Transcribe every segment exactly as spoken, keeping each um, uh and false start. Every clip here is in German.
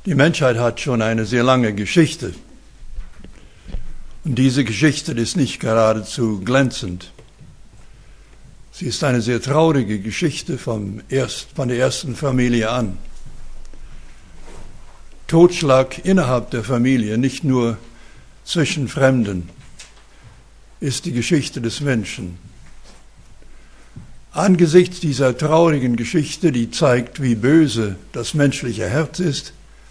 Die Menschheit hat schon eine sehr lange Geschichte. Und diese Geschichte ist nicht geradezu glänzend. Sie ist eine sehr traurige Geschichte vom erst, von der ersten Familie an. Totschlag innerhalb der Familie, nicht nur zwischen Fremden, ist die Geschichte des Menschen. Angesichts dieser traurigen Geschichte, die zeigt, wie böse das menschliche Herz ist,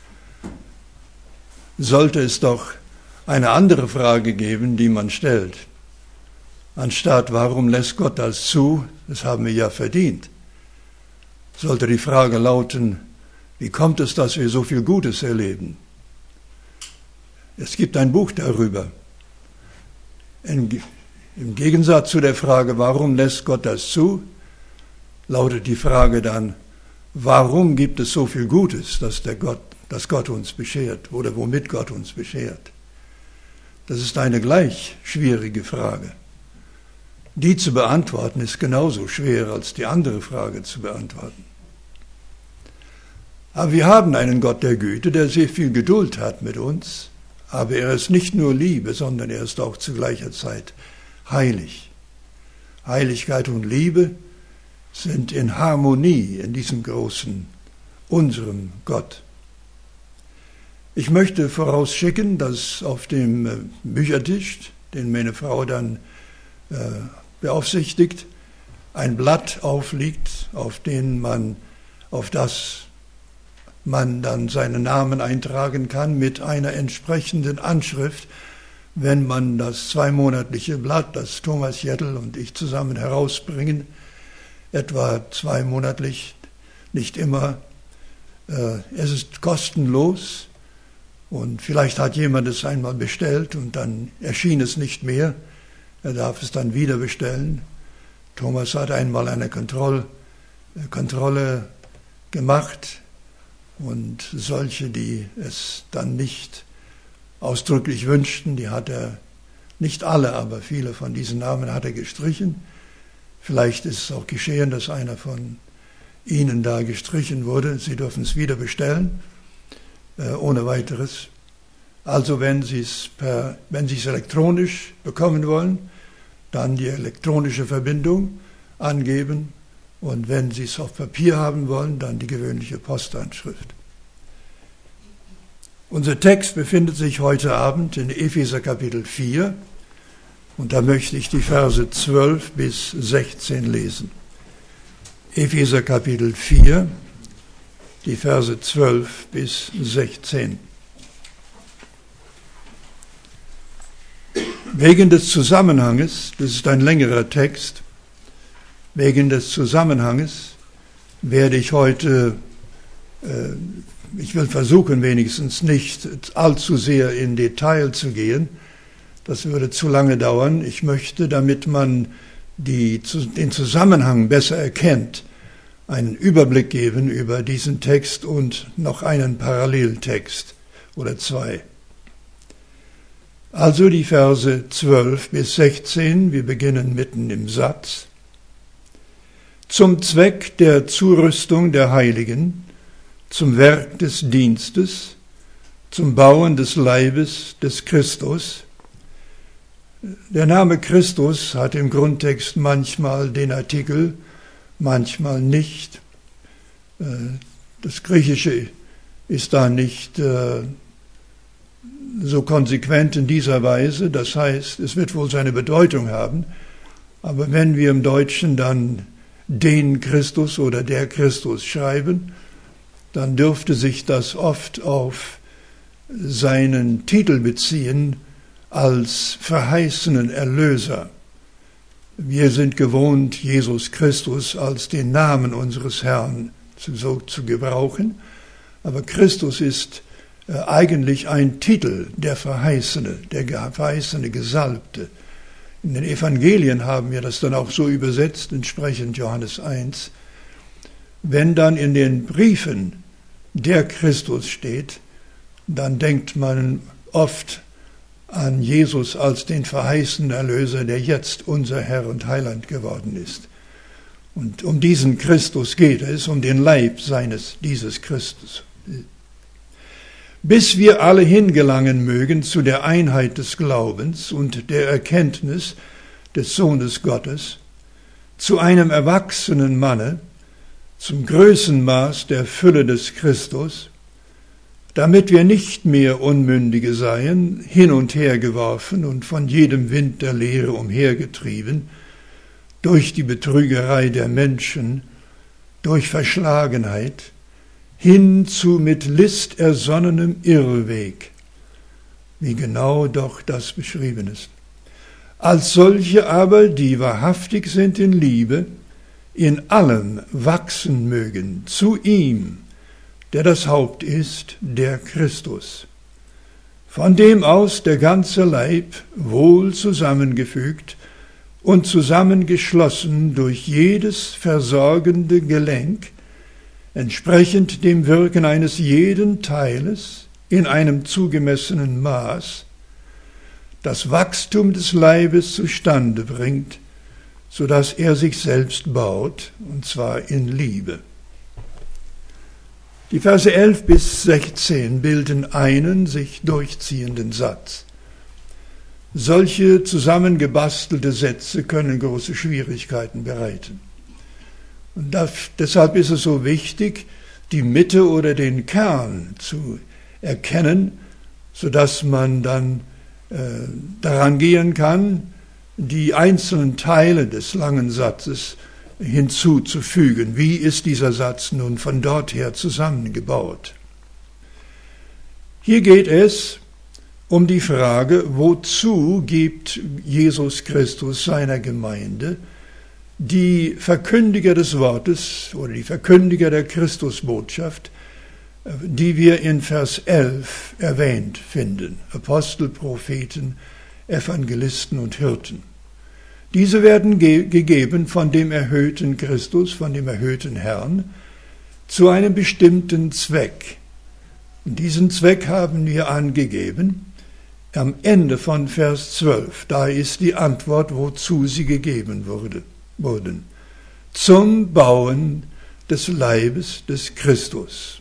sollte es doch eine andere Frage geben, die man stellt. Anstatt, warum lässt Gott das zu? Das haben wir ja verdient. Sollte die Frage lauten, wie kommt es, dass wir so viel Gutes erleben? Es gibt ein Buch darüber. In, Im Gegensatz zu der Frage, warum lässt Gott das zu, lautet die Frage dann, warum gibt es so viel Gutes, dass der Gott dass Gott uns beschert oder womit Gott uns beschert. Das ist eine gleich schwierige Frage. Die zu beantworten ist genauso schwer als die andere Frage zu beantworten. Aber wir haben einen Gott der Güte, der sehr viel Geduld hat mit uns, aber er ist nicht nur Liebe, sondern er ist auch zu gleicher Zeit heilig. Heiligkeit und Liebe sind in Harmonie in diesem großen, unserem Gott. Ich möchte vorausschicken, dass auf dem Büchertisch, den meine Frau dann äh, beaufsichtigt, ein Blatt aufliegt, auf den man, auf das man dann seinen Namen eintragen kann mit einer entsprechenden Anschrift, wenn man das zweimonatliche Blatt, das Thomas Jettel und ich zusammen herausbringen, etwa zweimonatlich, nicht immer. Äh, es ist kostenlos. Und vielleicht hat jemand es einmal bestellt und dann erschien es nicht mehr. Er darf es dann wieder bestellen. Thomas hat einmal eine Kontroll, Kontrolle gemacht und solche, die es dann nicht ausdrücklich wünschten, die hat er, nicht alle, aber viele von diesen Namen hat er gestrichen. Vielleicht ist es auch geschehen, dass einer von Ihnen da gestrichen wurde. Sie dürfen es wieder bestellen. Ohne weiteres. Also wenn Sie es per, wenn Sie es elektronisch bekommen wollen, dann die elektronische Verbindung angeben und wenn Sie es auf Papier haben wollen, dann die gewöhnliche Postanschrift. Unser Text befindet sich heute Abend in Epheser Kapitel vier und da möchte ich die Verse zwölf bis sechzehn lesen. Epheser Kapitel vier, die Verse zwölf bis sechzehn. Wegen des Zusammenhanges, das ist ein längerer Text, wegen des Zusammenhanges werde ich heute, äh, ich will versuchen wenigstens nicht allzu sehr in Detail zu gehen, das würde zu lange dauern. Ich möchte, damit man die, den Zusammenhang besser erkennt, einen Überblick geben über diesen Text und noch einen Paralleltext oder zwei. Also die Verse zwölf bis sechzehn, wir beginnen mitten im Satz. Zum Zweck der Zurüstung der Heiligen, zum Werk des Dienstes, zum Bauen des Leibes des Christus. Der Name Christus hat im Grundtext manchmal den Artikel, manchmal nicht. Das Griechische ist da nicht so konsequent in dieser Weise. Das heißt, es wird wohl seine Bedeutung haben. Aber wenn wir im Deutschen dann den Christus oder der Christus schreiben, dann dürfte sich das oft auf seinen Titel beziehen als verheißenen Erlöser. Wir sind gewohnt, Jesus Christus als den Namen unseres Herrn zu, so zu gebrauchen. Aber Christus ist äh, eigentlich ein Titel, der Verheißene, der verheißene Gesalbte. In den Evangelien haben wir das dann auch so übersetzt, entsprechend Johannes eins. Wenn dann in den Briefen der Christus steht, dann denkt man oft an Jesus als den verheißenen Erlöser, der jetzt unser Herr und Heiland geworden ist. Und um diesen Christus geht es, um den Leib seines, dieses Christus. bis wir alle hingelangen mögen zu der Einheit des Glaubens und der Erkenntnis des Sohnes Gottes, zu einem erwachsenen Manne, zum Größenmaß der Fülle des Christus, damit wir nicht mehr Unmündige seien, hin und her geworfen und von jedem Wind der Lehre umhergetrieben, durch die Betrügerei der Menschen, durch Verschlagenheit, hin zu mit List ersonnenem Irrweg, wie genau doch das beschrieben ist. Als solche aber, die wahrhaftig sind in Liebe, in allem wachsen mögen, zu ihm, der das Haupt ist, der Christus, von dem aus der ganze Leib wohl zusammengefügt und zusammengeschlossen durch jedes versorgende Gelenk, entsprechend dem Wirken eines jeden Teiles in einem zugemessenen Maß, das Wachstum des Leibes zustande bringt, so dass er sich selbst baut, und zwar in Liebe. Die Verse elf bis sechzehn bilden einen sich durchziehenden Satz. Solche zusammengebastelte Sätze können große Schwierigkeiten bereiten. Und das, deshalb ist es so wichtig, die Mitte oder den Kern zu erkennen, sodass man dann äh, daran gehen kann, die einzelnen Teile des langen Satzes hinzuzufügen. Wie ist dieser Satz nun von dort her zusammengebaut? Hier geht es um die Frage, wozu gibt Jesus Christus seiner Gemeinde die Verkündiger des Wortes oder die Verkündiger der Christusbotschaft, die wir in Vers elf erwähnt finden. Apostel, Propheten, Evangelisten und Hirten. Diese werden ge- gegeben von dem erhöhten Christus, von dem erhöhten Herrn, zu einem bestimmten Zweck. Und diesen Zweck haben wir angegeben am Ende von Vers zwölf. Da ist die Antwort, wozu sie gegeben wurde, wurden. Zum Bauen des Leibes des Christus.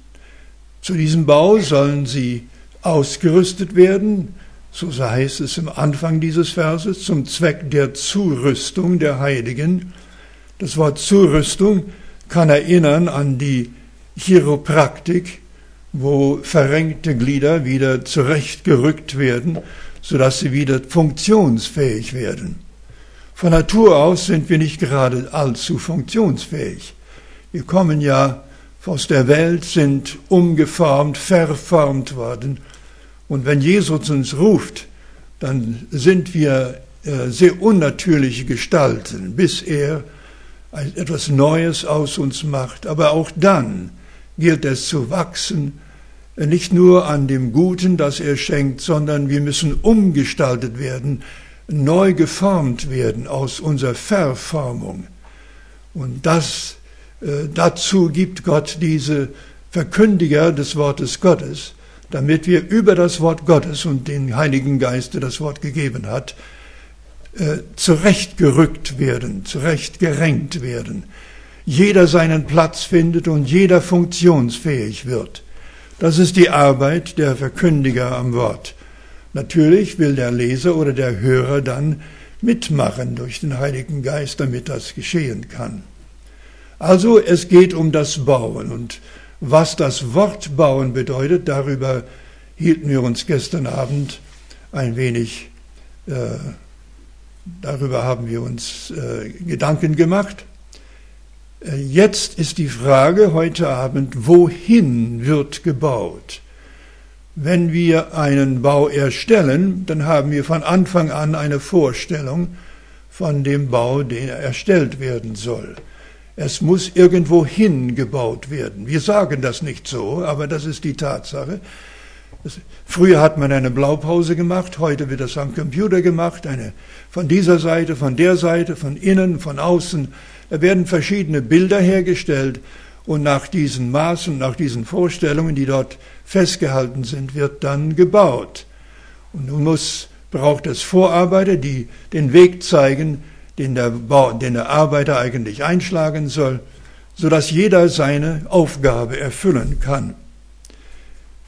Zu diesem Bau sollen sie ausgerüstet werden, so heißt es im Anfang dieses Verses, zum Zweck der Zurüstung der Heiligen. Das Wort Zurüstung kann erinnern an die Chiropraktik, wo verrenkte Glieder wieder zurechtgerückt werden, sodass sie wieder funktionsfähig werden. Von Natur aus sind wir nicht gerade allzu funktionsfähig. Wir kommen ja aus der Welt, sind umgeformt, verformt worden. Und wenn Jesus uns ruft, dann sind wir äh, sehr unnatürliche Gestalten, bis er etwas Neues aus uns macht. Aber auch dann gilt es zu wachsen, äh, nicht nur an dem Guten, das er schenkt, sondern wir müssen umgestaltet werden, neu geformt werden aus unserer Verformung. Und das, äh, dazu gibt Gott diese Verkündiger des Wortes Gottes, damit wir über das Wort Gottes und den Heiligen Geist, der das Wort gegeben hat, äh, zurechtgerückt werden, zurechtgerenkt werden. Jeder seinen Platz findet und jeder funktionsfähig wird. Das ist die Arbeit der Verkündiger am Wort. Natürlich will der Leser oder der Hörer dann mitmachen durch den Heiligen Geist, damit das geschehen kann. Also es geht um das Bauen, und was das Wort bauen bedeutet, darüber hielten wir uns gestern Abend ein wenig, äh, darüber haben wir uns äh, Gedanken gemacht. Äh, jetzt ist die Frage heute Abend, wohin wird gebaut? Wenn wir einen Bau erstellen, dann haben wir von Anfang an eine Vorstellung von dem Bau, der erstellt werden soll. Es muss irgendwo hingebaut werden. Wir sagen das nicht so, aber das ist die Tatsache. Das, früher hat man eine Blaupause gemacht, heute wird das am Computer gemacht, eine von dieser Seite, von der Seite, von innen, von außen. Da werden verschiedene Bilder hergestellt, und nach diesen Maßen, nach diesen Vorstellungen, die dort festgehalten sind, wird dann gebaut. Und nun muss, braucht es Vorarbeiter, die den Weg zeigen, den der, Bau, den der Arbeiter eigentlich einschlagen soll, sodass jeder seine Aufgabe erfüllen kann.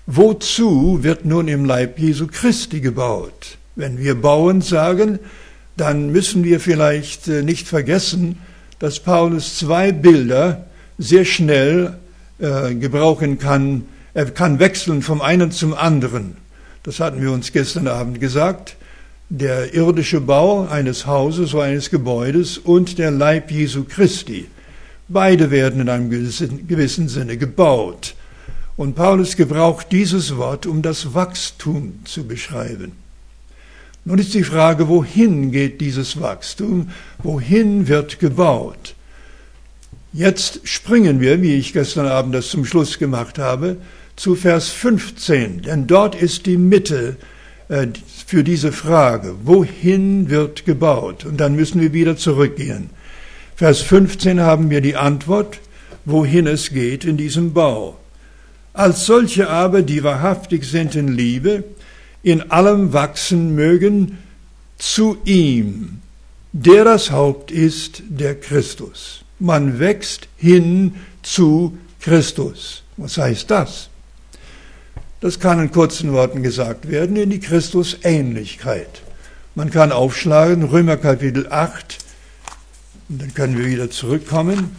Wozu wird nun im Leib Jesu Christi gebaut? Wenn wir bauen sagen, dann müssen wir vielleicht nicht vergessen, dass Paulus zwei Bilder sehr schnell äh, gebrauchen kann. Er kann wechseln vom einen zum anderen. Das hatten wir uns gestern Abend gesagt. Der irdische Bau eines Hauses oder eines Gebäudes und der Leib Jesu Christi. Beide werden in einem gewissen Sinne gebaut. Und Paulus gebraucht dieses Wort, um das Wachstum zu beschreiben. Nun ist die Frage, wohin geht dieses Wachstum? Wohin wird gebaut? Jetzt springen wir, wie ich gestern Abend das zum Schluss gemacht habe, zu Vers fünfzehn. Denn dort ist die Mitte äh, für diese Frage. Wohin wird gebaut? Und dann müssen wir wieder zurückgehen. Vers fünfzehn haben wir die Antwort, wohin es geht in diesem Bau. Als solche aber, die wahrhaftig sind in Liebe, in allem wachsen mögen zu ihm, der das Haupt ist, der Christus. Man wächst hin zu Christus. Was heißt das? Das kann in kurzen Worten gesagt werden, in die Christusähnlichkeit. Man kann aufschlagen, Römer Kapitel acht, und dann können wir wieder zurückkommen.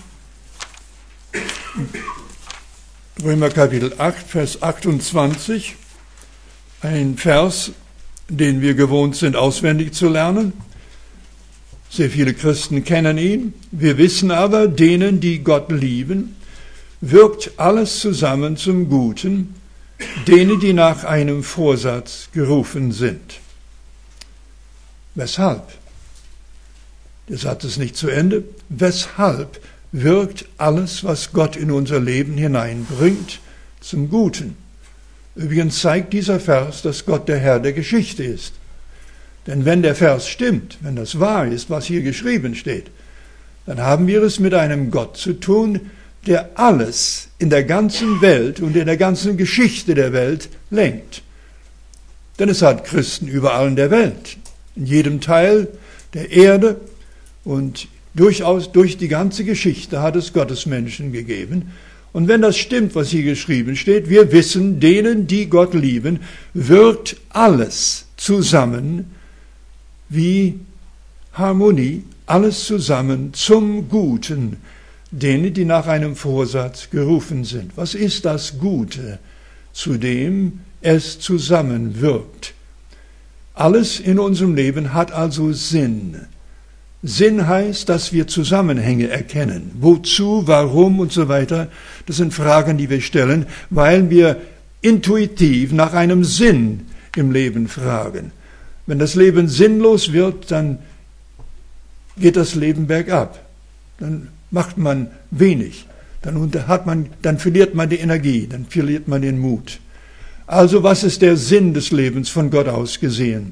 Römer Kapitel acht, Vers achtundzwanzig, ein Vers, den wir gewohnt sind auswendig zu lernen. Sehr viele Christen kennen ihn. Wir wissen aber, denen, die Gott lieben, wirkt alles zusammen zum Guten, denen, die nach einem Vorsatz gerufen sind. Weshalb? Der Satz ist nicht zu Ende. Weshalb wirkt alles, was Gott in unser Leben hineinbringt, zum Guten? Übrigens zeigt dieser Vers, dass Gott der Herr der Geschichte ist. Denn wenn der Vers stimmt, wenn das wahr ist, was hier geschrieben steht, dann haben wir es mit einem Gott zu tun, der alles in der ganzen Welt und in der ganzen Geschichte der Welt lenkt. Denn es hat Christen überall in der Welt, in jedem Teil der Erde und durchaus durch die ganze Geschichte hat es Gottesmenschen gegeben. Und wenn das stimmt, was hier geschrieben steht, wir wissen, denen, die Gott lieben, wirkt alles zusammen wie Harmonie, alles zusammen zum Guten, denen, die nach einem Vorsatz gerufen sind. Was ist das Gute, zu dem es zusammenwirkt? Alles in unserem Leben hat also Sinn. Sinn heißt, dass wir Zusammenhänge erkennen. Wozu, warum und so weiter. Das sind Fragen, die wir stellen, weil wir intuitiv nach einem Sinn im Leben fragen. Wenn das Leben sinnlos wird, dann geht das Leben bergab. Dann macht man wenig. Dann, hat man, dann verliert man die Energie, dann verliert man den Mut. Also was ist der Sinn des Lebens von Gott aus gesehen?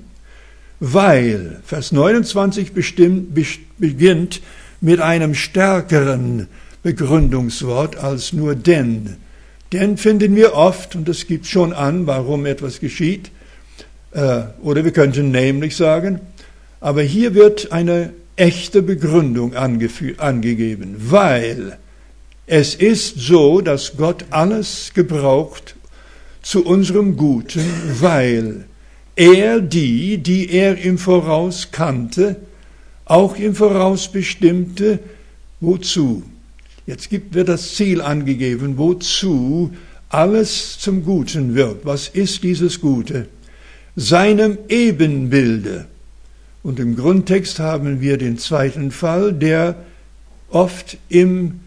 Weil, Vers neunundzwanzig bestimmt, beginnt mit einem stärkeren Begründungswort als nur denn. Denn finden wir oft, und das gibt schon an, warum etwas geschieht, äh, oder wir könnten nämlich sagen, aber hier wird eine echte Begründung angefü- angegeben, weil es ist so, dass Gott alles gebraucht zu unserem Guten, weil er die, die er im Voraus kannte, auch im Voraus bestimmte, wozu? Jetzt gibt, wird das Ziel angegeben, wozu alles zum Guten wird. Was ist dieses Gute? Seinem Ebenbilde. Und im Grundtext haben wir den zweiten Fall, der oft im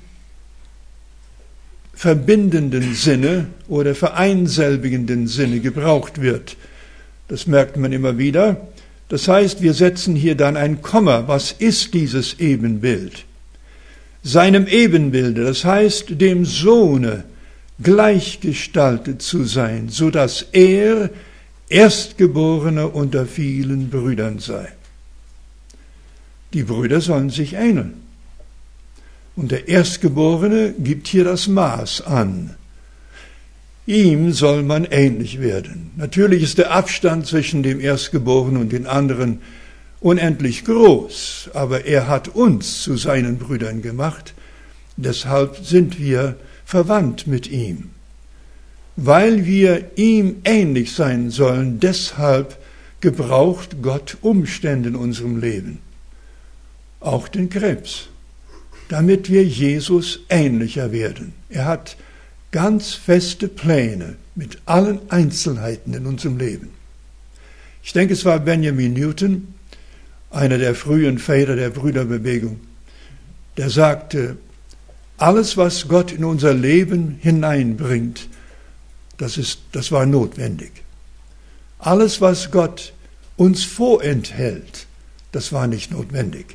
verbindenden Sinne oder vereinselbigenden Sinne gebraucht wird. Das merkt man immer wieder. Das heißt, wir setzen hier dann ein Komma. Was ist dieses Ebenbild? Seinem Ebenbilde, das heißt, dem Sohne gleichgestaltet zu sein, so dass er Erstgeborener unter vielen Brüdern sei. Die Brüder sollen sich ähneln. Und der Erstgeborene gibt hier das Maß an. Ihm soll man ähnlich werden. Natürlich ist der Abstand zwischen dem Erstgeborenen und den anderen unendlich groß, aber er hat uns zu seinen Brüdern gemacht, deshalb sind wir verwandt mit ihm. weil wir ihm ähnlich sein sollen, deshalb gebraucht Gott Umstände in unserem Leben, auch den Krebs, damit wir Jesus ähnlicher werden. Er hat ganz feste Pläne mit allen Einzelheiten in unserem Leben. Ich denke, es war Benjamin Newton, einer der frühen Väter der Brüderbewegung, der sagte, alles, was Gott in unser Leben hineinbringt, das ist, das war notwendig. Alles, was Gott uns vorenthält, das war nicht notwendig.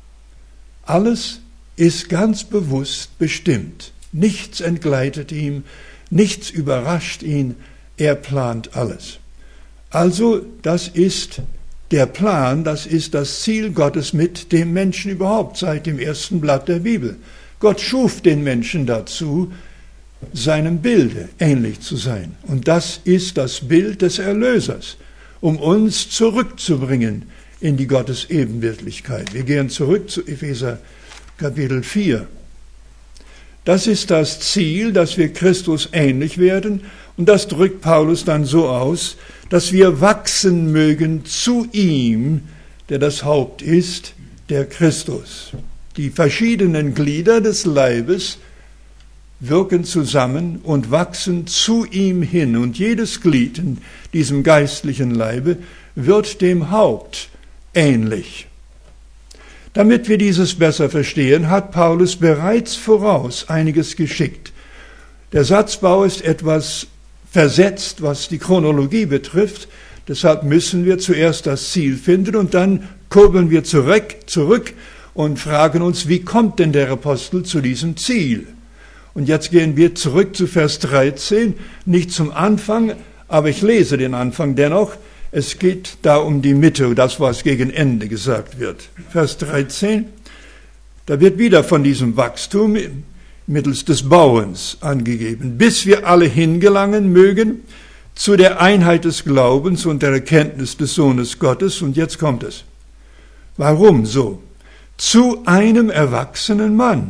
Alles ist ganz bewusst bestimmt. Nichts entgleitet ihm, nichts überrascht ihn, er plant alles. Also, das ist der Plan, das ist das Ziel Gottes mit dem Menschen überhaupt seit dem ersten Blatt der Bibel. Gott schuf den Menschen dazu, seinem Bilde ähnlich zu sein. Und das ist das Bild des Erlösers, um uns zurückzubringen in die Gottesebenbildlichkeit. Wir gehen zurück zu Epheser Kapitel vier. Das ist das Ziel, dass wir Christus ähnlich werden. Und das drückt Paulus dann so aus, dass wir wachsen mögen zu ihm, der das Haupt ist, der Christus. Die verschiedenen Glieder des Leibes wirken zusammen und wachsen zu ihm hin. Und jedes Glied in diesem geistlichen Leibe wird dem Haupt ähnlich. Damit wir dieses besser verstehen, hat Paulus bereits voraus einiges geschickt. Der Satzbau ist etwas versetzt, was die Chronologie betrifft. Deshalb müssen wir zuerst das Ziel finden und dann kurbeln wir zurück, zurück und fragen uns, wie kommt denn der Apostel zu diesem Ziel? Und jetzt gehen wir zurück zu Vers dreizehn, nicht zum Anfang, aber ich lese den Anfang dennoch. Es geht da um die Mitte, das, was gegen Ende gesagt wird. Vers dreizehn, da wird wieder von diesem Wachstum mittels des Bauens angegeben, bis wir alle hingelangen mögen zu der Einheit des Glaubens und der Erkenntnis des Sohnes Gottes. Und jetzt kommt es. Warum so? Zu einem erwachsenen Mann.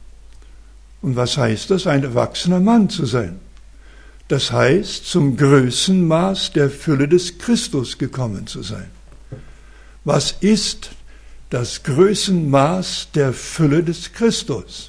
Und was heißt das, ein erwachsener Mann zu sein? Das heißt, zum Größenmaß der Fülle des Christus gekommen zu sein. Was ist das Größenmaß der Fülle des Christus?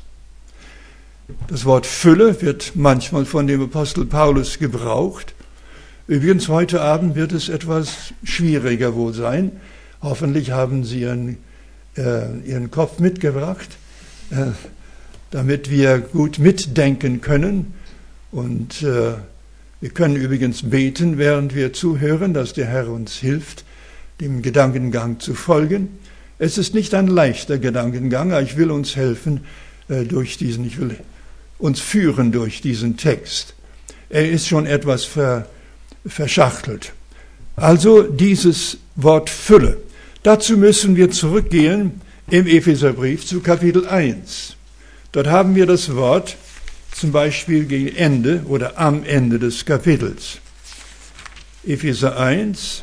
Das Wort Fülle wird manchmal von dem Apostel Paulus gebraucht. Übrigens, heute Abend wird es etwas schwieriger wohl sein. Hoffentlich haben Sie Ihren, äh, Ihren Kopf mitgebracht, äh, damit wir gut mitdenken können. Und äh, wir können übrigens beten, während wir zuhören, dass der Herr uns hilft, dem Gedankengang zu folgen. Es ist nicht ein leichter Gedankengang, aber ich will uns helfen äh, durch diesen, ich will uns führen durch diesen Text. Er ist schon etwas ver, verschachtelt. Also dieses Wort Fülle. Dazu müssen wir zurückgehen im Epheserbrief zu Kapitel eins. Dort haben wir das Wort zum Beispiel gegen Ende oder am Ende des Kapitels. Epheser eins.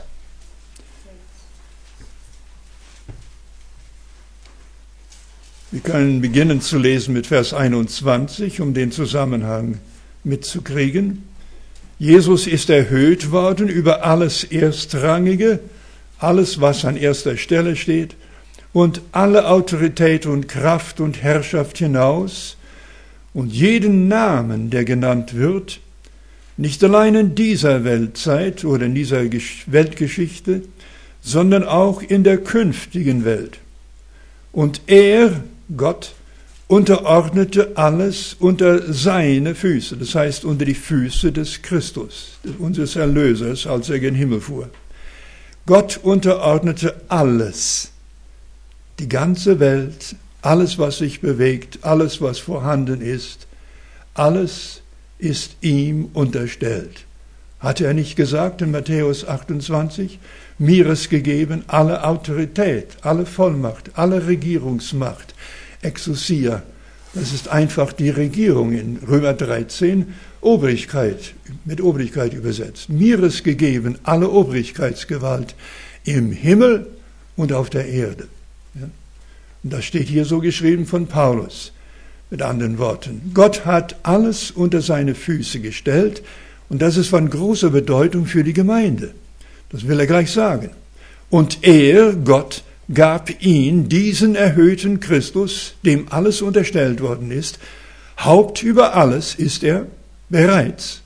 Wir können beginnen zu lesen mit Vers einundzwanzig, um den Zusammenhang mitzukriegen. Jesus ist erhöht worden über alles Erstrangige, alles, was an erster Stelle steht, und alle Autorität und Kraft und Herrschaft hinaus und jeden Namen, der genannt wird, nicht allein in dieser Weltzeit oder in dieser Weltgeschichte, sondern auch in der künftigen Welt. Und er, Gott, unterordnete alles unter seine Füße, das heißt unter die Füße des Christus, unseres Erlösers, als er gen Himmel fuhr. Gott unterordnete alles, die ganze Welt, alles, was sich bewegt, alles, was vorhanden ist, alles ist ihm unterstellt. Hat er nicht gesagt in Matthäus achtundzwanzig, mir ist gegeben alle Autorität, alle Vollmacht, alle Regierungsmacht, Exousia, das ist einfach die Regierung in Römer dreizehn, Obrigkeit, mit Obrigkeit übersetzt. Mir ist gegeben alle Obrigkeitsgewalt im Himmel und auf der Erde. Ja? Und das steht hier so geschrieben von Paulus. Mit anderen Worten, Gott hat alles unter seine Füße gestellt Und das ist von großer Bedeutung für die Gemeinde. Das will er gleich sagen. Und er, Gott, gab ihn, diesen erhöhten Christus, dem alles unterstellt worden ist, Haupt über alles ist er bereits.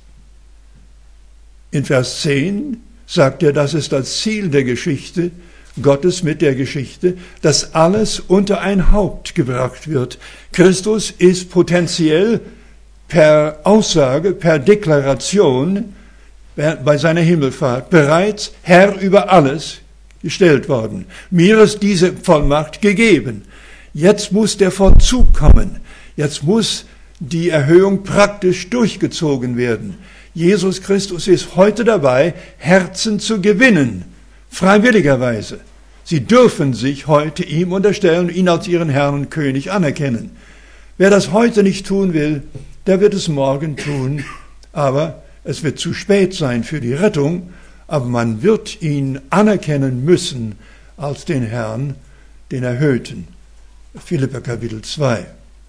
In Vers zehn sagt er, das ist das Ziel der Geschichte, Gottes mit der Geschichte, dass alles unter ein Haupt gebracht wird. Christus ist potenziell per Aussage, per Deklaration bei seiner Himmelfahrt bereits Herr über alles gestellt worden. Mir ist diese Vollmacht gegeben. Jetzt muss der Vollzug kommen. Jetzt muss die Erhöhung praktisch durchgezogen werden. Jesus Christus ist heute dabei, Herzen zu gewinnen, freiwilligerweise. Sie dürfen sich heute ihm unterstellen und ihn als ihren Herrn und König anerkennen. Wer das heute nicht tun will, der wird es morgen tun, aber es wird zu spät sein für die Rettung, aber man wird ihn anerkennen müssen als den Herrn, den Erhöhten. Philipper Kapitel zwei.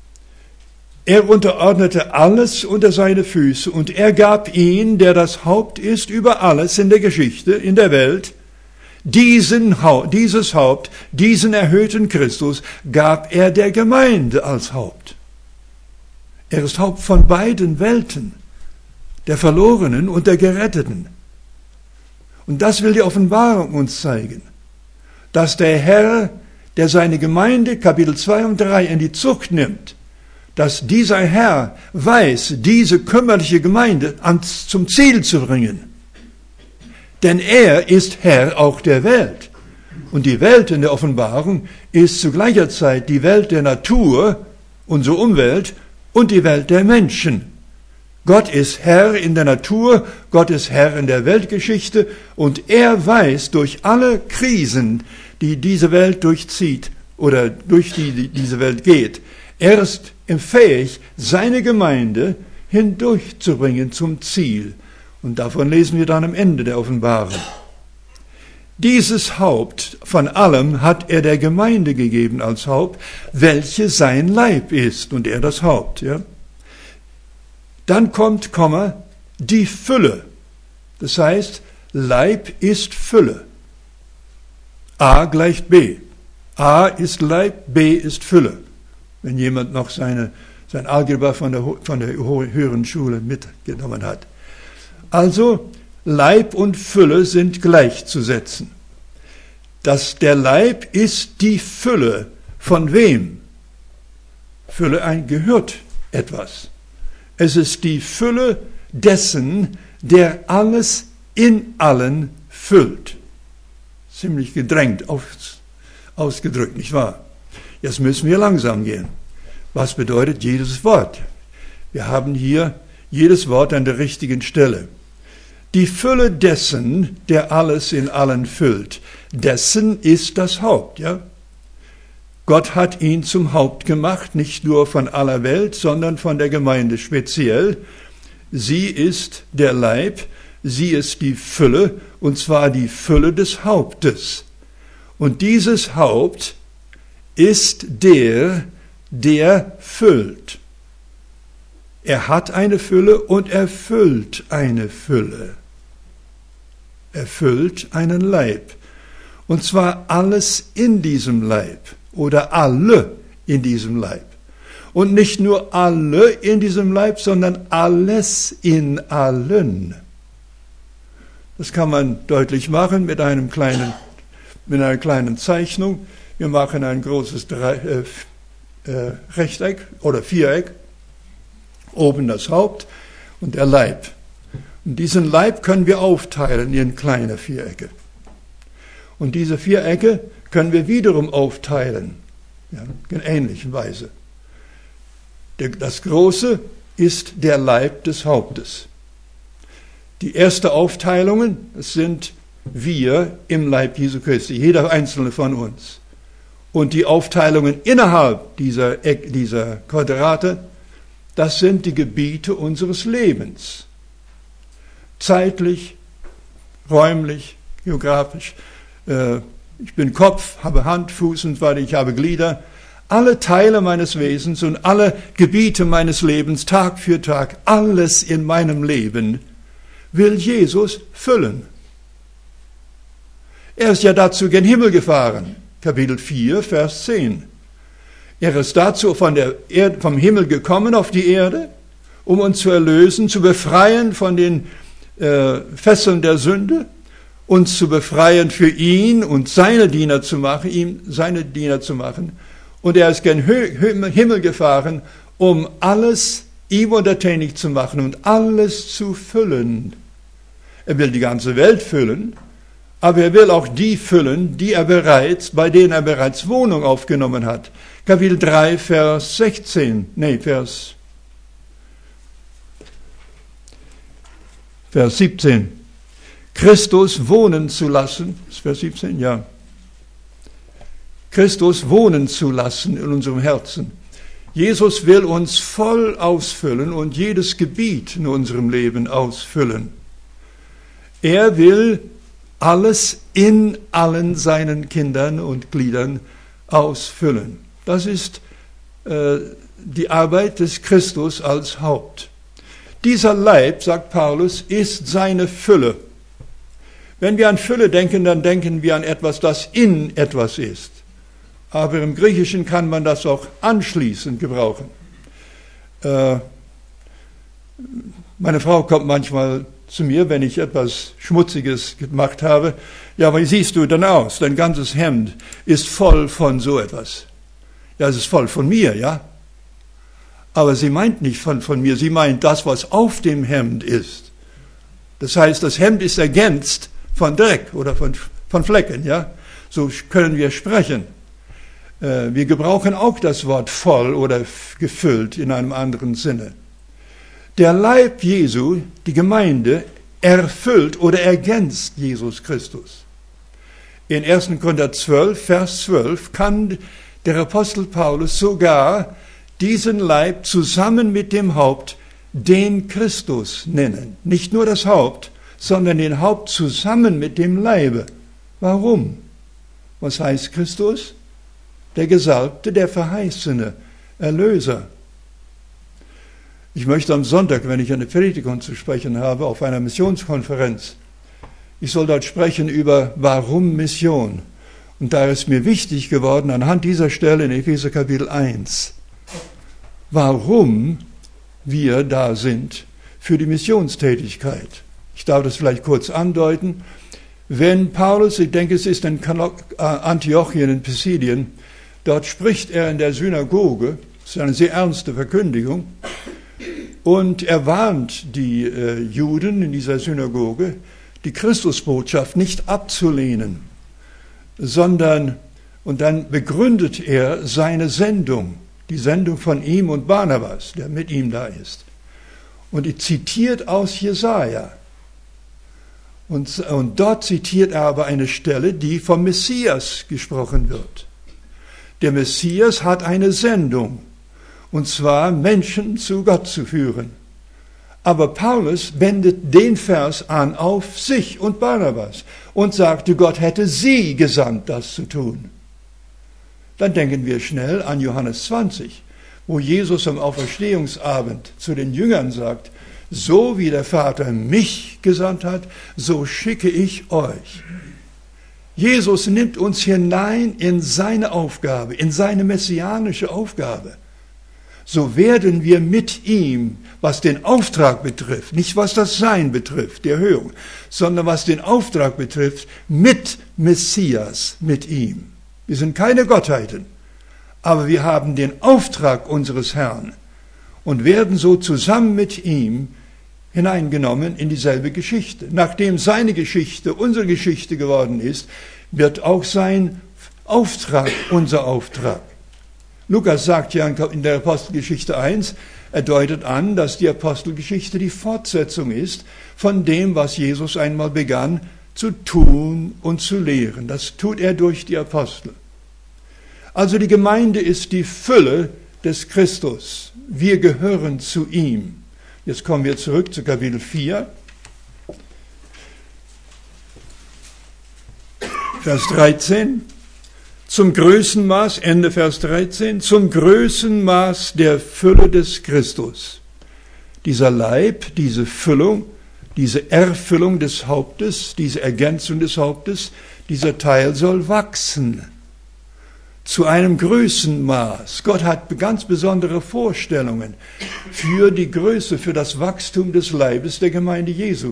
Er unterordnete alles unter seine Füße und er gab ihn, der das Haupt ist über alles in der Geschichte, in der Welt, diesen Haupt, dieses Haupt, diesen erhöhten Christus gab er der Gemeinde als Haupt. Er ist Haupt von beiden Welten, der Verlorenen und der Geretteten. Und das will die Offenbarung uns zeigen, dass der Herr, der seine Gemeinde, Kapitel zwei und drei, in die Zucht nimmt, dass dieser Herr weiß, diese kümmerliche Gemeinde ans, zum Ziel zu bringen. Denn er ist Herr auch der Welt. Und die Welt in der Offenbarung ist zu gleicher Zeit die Welt der Natur, unsere Umwelt, und die Welt der Menschen. Gott ist Herr in der Natur, Gott ist Herr in der Weltgeschichte und er weiß durch alle Krisen, die diese Welt durchzieht oder durch die diese Welt geht, er ist fähig, seine Gemeinde hindurchzubringen zum Ziel. Und davon lesen wir dann am Ende der Offenbarung. Dieses Haupt von allem hat er der Gemeinde gegeben als Haupt, welche sein Leib ist, und er das Haupt. Ja? Dann kommt, Komma, die Fülle. Das heißt, Leib ist Fülle. A gleich B. A ist Leib, B ist Fülle. Wenn jemand noch seine, sein Algebra von der, von der höheren Schule mitgenommen hat. Also, Leib und Fülle sind gleichzusetzen. Das, der Leib ist die Fülle. Von wem? Fülle ein, gehört etwas. Es ist die Fülle dessen, der alles in allen füllt. Ziemlich gedrängt aus, ausgedrückt, nicht wahr? Jetzt müssen wir langsam gehen. Was bedeutet jedes Wort? Wir haben hier jedes Wort an der richtigen Stelle. Die Fülle dessen, der alles in allen füllt, dessen ist das Haupt, ja? Gott hat ihn zum Haupt gemacht, nicht nur von aller Welt, sondern von der Gemeinde speziell. Sie ist der Leib, sie ist die Fülle, und zwar die Fülle des Hauptes. Und dieses Haupt ist der, der füllt. Er hat eine Fülle und er füllt eine Fülle. Er füllt einen Leib. Und zwar alles in diesem Leib oder alle in diesem Leib. Und nicht nur alle in diesem Leib, sondern alles in allen. Das kann man deutlich machen mit einem kleinen, mit einer kleinen Zeichnung. Wir machen ein großes Drei, äh, äh, Rechteck oder Viereck. Oben das Haupt und der Leib. Und diesen Leib können wir aufteilen in kleine Vierecke. Und diese Vierecke können wir wiederum aufteilen, ja, in ähnlicher Weise. Das Große ist der Leib des Hauptes. Die erste Aufteilungen, das sind wir im Leib Jesu Christi, jeder einzelne von uns. Und die Aufteilungen innerhalb dieser, Eck, dieser Quadrate, das sind die Gebiete unseres Lebens. Zeitlich, räumlich, geografisch. Äh, ich bin Kopf, habe Hand, Fuß und weiter, ich habe Glieder. Alle Teile meines Wesens und alle Gebiete meines Lebens, Tag für Tag, alles in meinem Leben will Jesus füllen. Er ist ja dazu gen Himmel gefahren. Kapitel vier, Vers zehn. Er ist dazu von der Erde, vom Himmel gekommen auf die Erde, um uns zu erlösen, zu befreien von den äh, Fesseln der Sünde, uns zu befreien für ihn und seine Diener zu machen, ihm seine Diener zu machen. Und er ist gen Himmel gefahren, um alles ihm untertänig zu machen und alles zu füllen. Er will die ganze Welt füllen, aber er will auch die füllen, die er bereits, bei denen er bereits Wohnung aufgenommen hat. Kapitel drei, Vers sechzehn, nee, Vers, Vers siebzehn. Christus wohnen zu lassen, ist Vers siebzehn, ja. Christus wohnen zu lassen in unserem Herzen. Jesus will uns voll ausfüllen und jedes Gebiet in unserem Leben ausfüllen. Er will alles in allen seinen Kindern und Gliedern ausfüllen. Das ist äh, die Arbeit des Christus als Haupt. Dieser Leib, sagt Paulus, ist seine Fülle. Wenn wir an Fülle denken, dann denken wir an etwas, das in etwas ist. Aber im Griechischen kann man das auch anschließend gebrauchen. Äh, meine Frau kommt manchmal zu mir, wenn ich etwas Schmutziges gemacht habe. Ja, wie siehst du denn aus? Dein ganzes Hemd ist voll von so etwas. Ja, es ist voll von mir, ja. Aber sie meint nicht von, von mir, sie meint das, was auf dem Hemd ist. Das heißt, das Hemd ist ergänzt von Dreck oder von, von Flecken, ja. So können wir sprechen. Äh, wir gebrauchen auch das Wort voll oder gefüllt in einem anderen Sinne. Der Leib Jesu, die Gemeinde, erfüllt oder ergänzt Jesus Christus. In erster Korinther zwölf, Vers zwölf, kann der Apostel Paulus sogar diesen Leib zusammen mit dem Haupt den Christus nennen. Nicht nur das Haupt, sondern den Haupt zusammen mit dem Leibe. Warum? Was heißt Christus? Der Gesalbte, der Verheißene, Erlöser. Ich möchte am Sonntag, wenn ich eine Predigung zu sprechen habe, auf einer Missionskonferenz, ich soll dort sprechen über Warum Mission. Und da ist mir wichtig geworden, anhand dieser Stelle in Epheser Kapitel eins, warum wir da sind für die Missionstätigkeit. Ich darf das vielleicht kurz andeuten. Wenn Paulus, ich denke es ist in Antiochien in Pisidien, dort spricht er in der Synagoge, das ist eine sehr ernste Verkündigung, und er warnt die äh, Juden in dieser Synagoge, die Christusbotschaft nicht abzulehnen, sondern, und dann begründet er seine Sendung, die Sendung von ihm und Barnabas, der mit ihm da ist. Und er zitiert aus Jesaja. Und, und dort zitiert er aber eine Stelle, die vom Messias gesprochen wird. Der Messias hat eine Sendung, und zwar Menschen zu Gott zu führen. Aber Paulus wendet den Vers an auf sich und Barnabas und sagte, Gott hätte sie gesandt, das zu tun. Dann denken wir schnell an Johannes zwanzig, wo Jesus am Auferstehungsabend zu den Jüngern sagt, so wie der Vater mich gesandt hat, so schicke ich euch. Jesus nimmt uns hinein in seine Aufgabe, in seine messianische Aufgabe. So werden wir mit ihm, was den Auftrag betrifft, nicht was das Sein betrifft, die Erhöhung, sondern was den Auftrag betrifft, mit Messias, mit ihm. Wir sind keine Gottheiten, aber wir haben den Auftrag unseres Herrn und werden so zusammen mit ihm hineingenommen in dieselbe Geschichte. Nachdem seine Geschichte unsere Geschichte geworden ist, wird auch sein Auftrag unser Auftrag. Lukas sagt ja in der Apostelgeschichte eins, er deutet an, dass die Apostelgeschichte die Fortsetzung ist von dem, was Jesus einmal begann zu tun und zu lehren. Das tut er durch die Apostel. Also die Gemeinde ist die Fülle des Christus. Wir gehören zu ihm. Jetzt kommen wir zurück zu Kapitel vier, Vers dreizehn. Zum Größenmaß, Ende Vers dreizehn, zum Größenmaß der Fülle des Christus. Dieser Leib, diese Füllung, diese Erfüllung des Hauptes, diese Ergänzung des Hauptes, dieser Teil soll wachsen zu einem Größenmaß. Gott hat ganz besondere Vorstellungen für die Größe, für das Wachstum des Leibes der Gemeinde Jesu.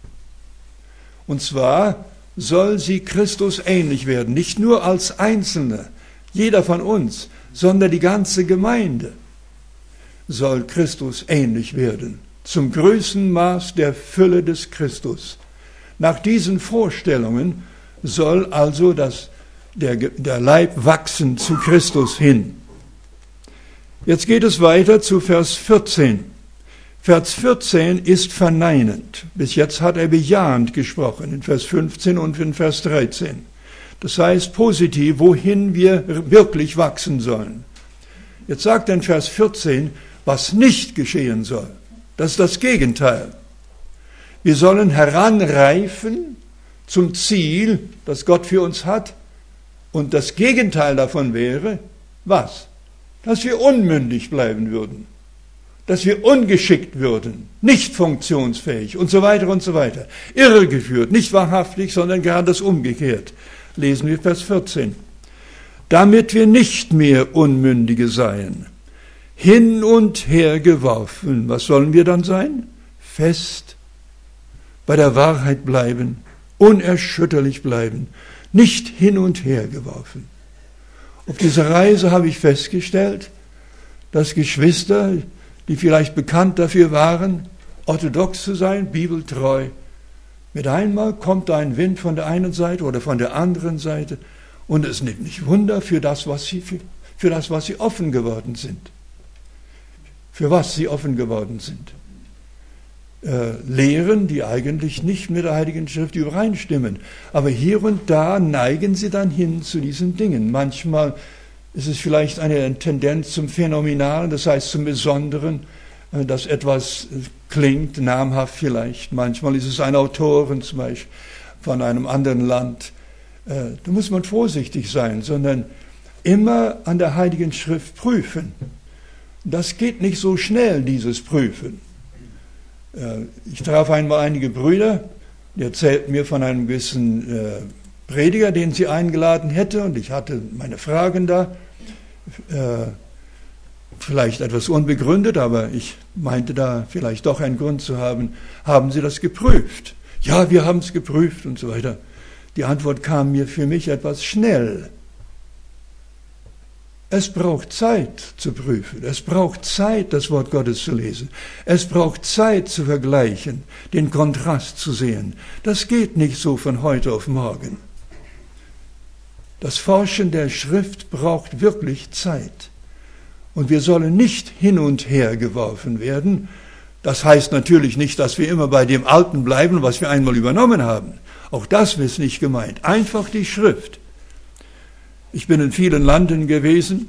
Und zwar soll sie Christus ähnlich werden, nicht nur als Einzelne, jeder von uns, sondern die ganze Gemeinde soll Christus ähnlich werden, zum Größenmaß der Fülle des Christus. Nach diesen Vorstellungen soll also das, der, der Leib wachsen zu Christus hin. Jetzt geht es weiter zu Vers vierzehn. Vers vierzehn ist verneinend. Bis jetzt hat er bejahend gesprochen, in Vers fünfzehn und in Vers dreizehn. Das heißt positiv, wohin wir wirklich wachsen sollen. Jetzt sagt er in Vers vierzehn, was nicht geschehen soll. Das ist das Gegenteil. Wir sollen heranreifen zum Ziel, das Gott für uns hat. Und das Gegenteil davon wäre, was? Dass wir unmündig bleiben würden. Dass wir ungeschickt würden, nicht funktionsfähig und so weiter und so weiter. Irregeführt, nicht wahrhaftig, sondern gerade das umgekehrt. Lesen wir Vers vierzehn. Damit wir nicht mehr Unmündige seien, hin und her geworfen. Was sollen wir dann sein? Fest bei der Wahrheit bleiben, unerschütterlich bleiben, nicht hin und her geworfen. Auf dieser Reise habe ich festgestellt, dass Geschwister, die vielleicht bekannt dafür waren, orthodox zu sein, bibeltreu, mit einmal kommt ein Wind von der einen Seite oder von der anderen Seite und es nimmt nicht Wunder für das, was sie, für, für das, was sie offen geworden sind. Für was sie offen geworden sind. Äh, Lehren, die eigentlich nicht mit der Heiligen Schrift übereinstimmen. Aber hier und da neigen sie dann hin zu diesen Dingen. Manchmal ist es vielleicht eine Tendenz zum Phänomenalen, das heißt zum Besonderen, äh, dass etwas klingt, namhaft vielleicht. Manchmal ist es ein Autoren zum Beispiel von einem anderen Land. Äh, da muss man vorsichtig sein, sondern immer an der Heiligen Schrift prüfen. Das geht nicht so schnell, dieses Prüfen. Ich traf einmal einige Brüder, die erzählten mir von einem gewissen Prediger, den sie eingeladen hätte, und ich hatte meine Fragen da, vielleicht etwas unbegründet, aber ich meinte da vielleicht doch einen Grund zu haben. Haben Sie das geprüft? Ja, wir haben es geprüft und so weiter. Die Antwort kam mir für mich etwas schnell. Es braucht Zeit zu prüfen. Es braucht Zeit, das Wort Gottes zu lesen. Es braucht Zeit zu vergleichen, den Kontrast zu sehen. Das geht nicht so von heute auf morgen. Das Forschen der Schrift braucht wirklich Zeit. Und wir sollen nicht hin und her geworfen werden. Das heißt natürlich nicht, dass wir immer bei dem Alten bleiben, was wir einmal übernommen haben. Auch das ist nicht gemeint. Einfach die Schrift. Ich bin in vielen Landen gewesen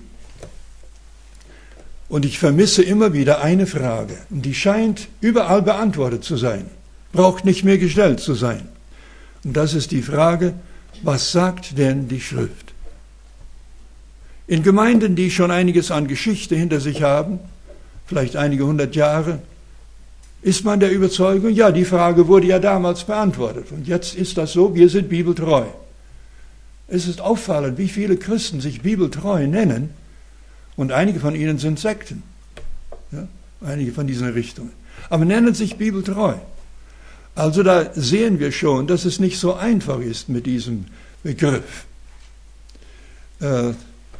und ich vermisse immer wieder eine Frage. Und die scheint überall beantwortet zu sein, braucht nicht mehr gestellt zu sein. Und das ist die Frage, was sagt denn die Schrift? In Gemeinden, die schon einiges an Geschichte hinter sich haben, vielleicht einige hundert Jahre, ist man der Überzeugung, ja, die Frage wurde ja damals beantwortet. Und jetzt ist das so, wir sind bibeltreu. Es ist auffallend, wie viele Christen sich bibeltreu nennen und einige von ihnen sind Sekten. Ja, einige von diesen Richtungen. Aber nennen sich bibeltreu. Also da sehen wir schon, dass es nicht so einfach ist mit diesem Begriff. Äh,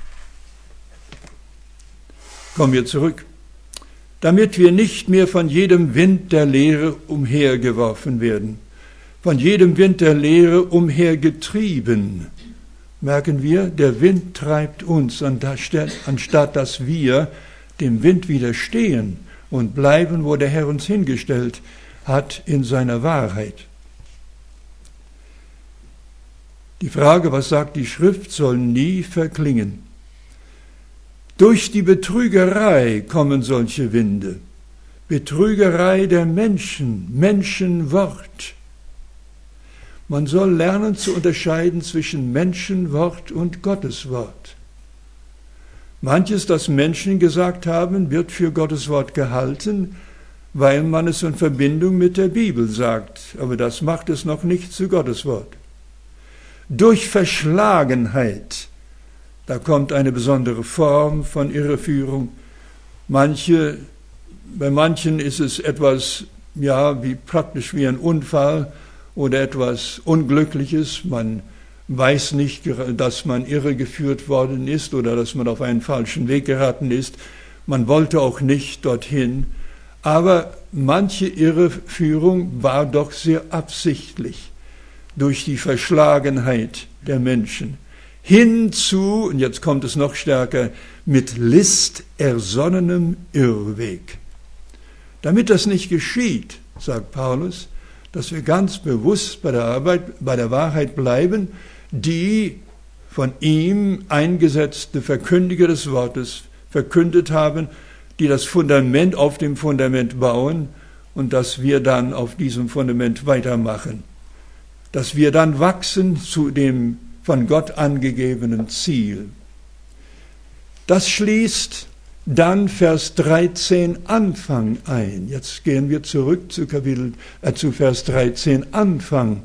kommen wir zurück. Damit wir nicht mehr von jedem Wind der Lehre umhergeworfen werden, von jedem Wind der Lehre umhergetrieben. Merken wir, der Wind treibt uns, anstatt dass wir dem Wind widerstehen und bleiben, wo der Herr uns hingestellt hat, in seiner Wahrheit. Die Frage, was sagt die Schrift, soll nie verklingen. Durch die Betrügerei kommen solche Winde. Betrügerei der Menschen, Menschenwort. Man soll lernen zu unterscheiden zwischen Menschenwort und Gotteswort. Manches, das Menschen gesagt haben, wird für Gottes Wort gehalten, weil man es in Verbindung mit der Bibel sagt. Aber das macht es noch nicht zu Gottes Wort. Durch Verschlagenheit, da kommt eine besondere Form von Irreführung. Manche, bei manchen ist es etwas, ja, wie praktisch wie ein Unfall oder etwas Unglückliches. Man weiß nicht, dass man irregeführt worden ist oder dass man auf einen falschen Weg geraten ist. Man wollte auch nicht dorthin. Aber manche Irreführung war doch sehr absichtlich durch die Verschlagenheit der Menschen. Hinzu, und jetzt kommt es noch stärker, mit List ersonnenem Irrweg. Damit das nicht geschieht, sagt Paulus, dass wir ganz bewusst bei der Arbeit, bei der Wahrheit bleiben, die von ihm eingesetzte Verkündiger des Wortes verkündet haben, die das Fundament auf dem Fundament bauen und dass wir dann auf diesem Fundament weitermachen. Dass wir dann wachsen zu dem von Gott angegebenen Ziel. Das schließt dann Vers dreizehn Anfang ein. Jetzt gehen wir zurück zu Kapitel, äh, zu Vers dreizehn Anfang.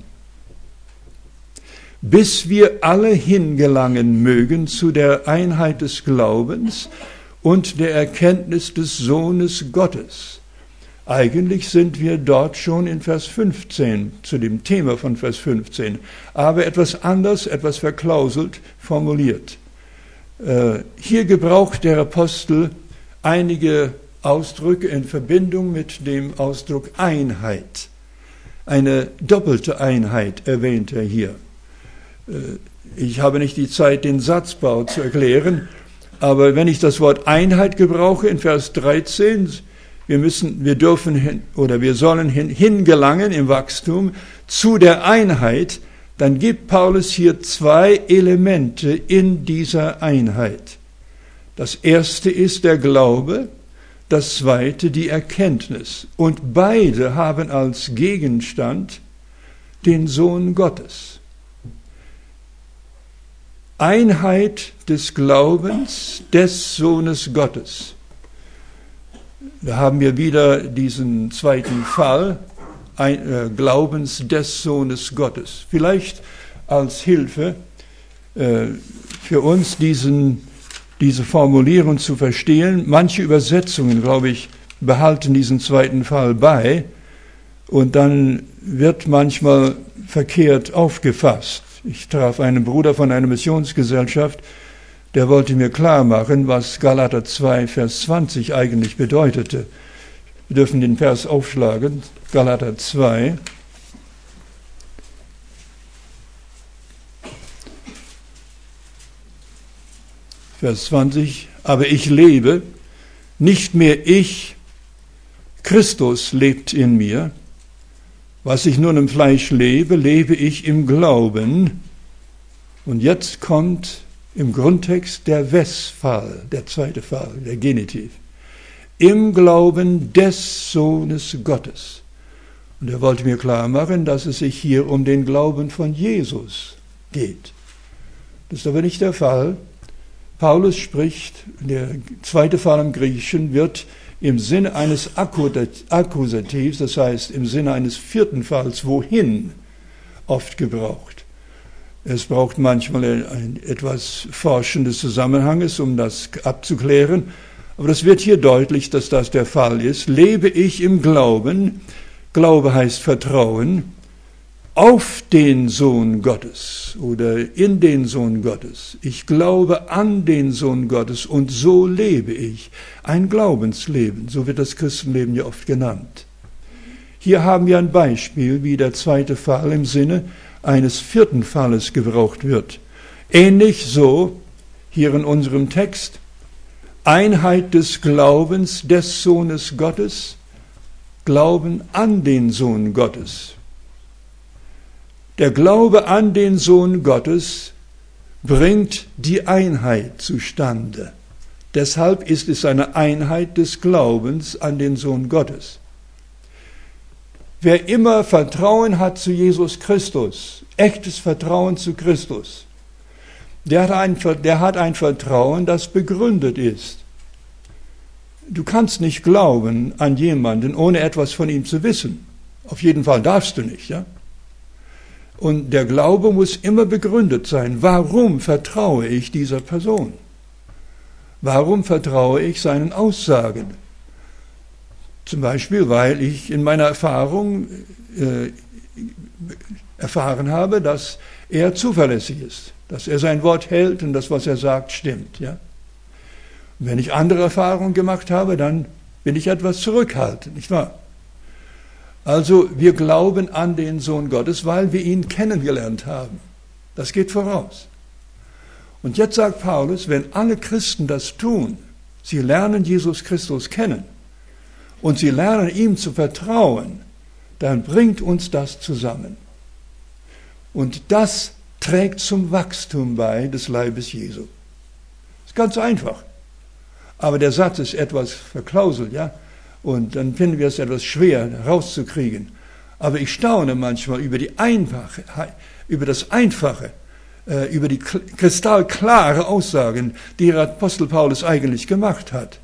Bis wir alle hingelangen mögen zu der Einheit des Glaubens und der Erkenntnis des Sohnes Gottes. Eigentlich sind wir dort schon in Vers fünfzehn, zu dem Thema von Vers fünfzehn, aber etwas anders, etwas verklauselt formuliert. Äh, hier gebraucht der Apostel einige Ausdrücke in Verbindung mit dem Ausdruck Einheit. Eine doppelte Einheit erwähnt er hier. Äh, ich habe nicht die Zeit, den Satzbau zu erklären, aber wenn ich das Wort Einheit gebrauche in Vers dreizehn, wir müssen, wir dürfen hin, oder wir sollen hin, hingelangen im Wachstum zu der Einheit, dann gibt Paulus hier zwei Elemente in dieser Einheit. Das erste ist der Glaube, das zweite die Erkenntnis. Und beide haben als Gegenstand den Sohn Gottes. Einheit des Glaubens des Sohnes Gottes. Da haben wir wieder diesen zweiten Fall, ein, äh, Glaubens des Sohnes Gottes. Vielleicht als Hilfe äh, für uns, diesen, diese Formulierung zu verstehen. Manche Übersetzungen, glaube ich, behalten diesen zweiten Fall bei und dann wird manchmal verkehrt aufgefasst. Ich traf einen Bruder von einer Missionsgesellschaft, der wollte mir klar machen, was Galater zwei, Vers zwanzig eigentlich bedeutete. Wir dürfen den Vers aufschlagen, Galater zwei. Vers zwanzig, aber ich lebe, nicht mehr ich, Christus lebt in mir. Was ich nun im Fleisch lebe, lebe ich im Glauben. Und jetzt kommt im Grundtext der Wes-Fall, der zweite Fall, der Genitiv. Im Glauben des Sohnes Gottes. Und er wollte mir klar machen, dass es sich hier um den Glauben von Jesus geht. Das ist aber nicht der Fall. Paulus spricht, der zweite Fall im Griechischen wird im Sinne eines Akkusativs, das heißt im Sinne eines vierten Falls, wohin, oft gebraucht. Es braucht manchmal ein etwas Forschen des Zusammenhanges, um das abzuklären. Aber das wird hier deutlich, dass das der Fall ist. Lebe ich im Glauben, Glaube heißt Vertrauen, auf den Sohn Gottes oder in den Sohn Gottes. Ich glaube an den Sohn Gottes und so lebe ich. Ein Glaubensleben, so wird das Christenleben ja oft genannt. Hier haben wir ein Beispiel, wie der zweite Fall im Sinne eines vierten Falles gebraucht wird. Ähnlich so hier in unserem Text, Einheit des Glaubens des Sohnes Gottes, Glauben an den Sohn Gottes. Der Glaube an den Sohn Gottes bringt die Einheit zustande. Deshalb ist es eine Einheit des Glaubens an den Sohn Gottes. Wer immer Vertrauen hat zu Jesus Christus, echtes Vertrauen zu Christus, der hat ein, der hat ein Vertrauen, das begründet ist. du kannst nicht glauben an jemanden, ohne etwas von ihm zu wissen. Auf jeden Fall darfst du nicht, ja? Und der Glaube muss immer begründet sein. Warum vertraue ich dieser Person? Warum vertraue ich seinen Aussagen? Zum Beispiel, weil ich in meiner Erfahrung äh, erfahren habe, dass er zuverlässig ist, dass er sein Wort hält und das, was er sagt, stimmt. Ja? Und wenn ich andere Erfahrungen gemacht habe, dann bin ich etwas zurückhaltend, nicht wahr? Also wir glauben an den Sohn Gottes, weil wir ihn kennengelernt haben. Das geht voraus. Und jetzt sagt Paulus, wenn alle Christen das tun, sie lernen Jesus Christus kennen und sie lernen ihm zu vertrauen, dann bringt uns das zusammen. Und das trägt zum Wachstum bei des Leibes Jesu. Ist ganz einfach. Aber der Satz ist etwas verklauselt, ja? Und dann finden wir es etwas schwer rauszukriegen. Aber ich staune manchmal über die einfache, über das Einfache, über die kristallklare Aussagen, die der Apostel Paulus eigentlich gemacht hat.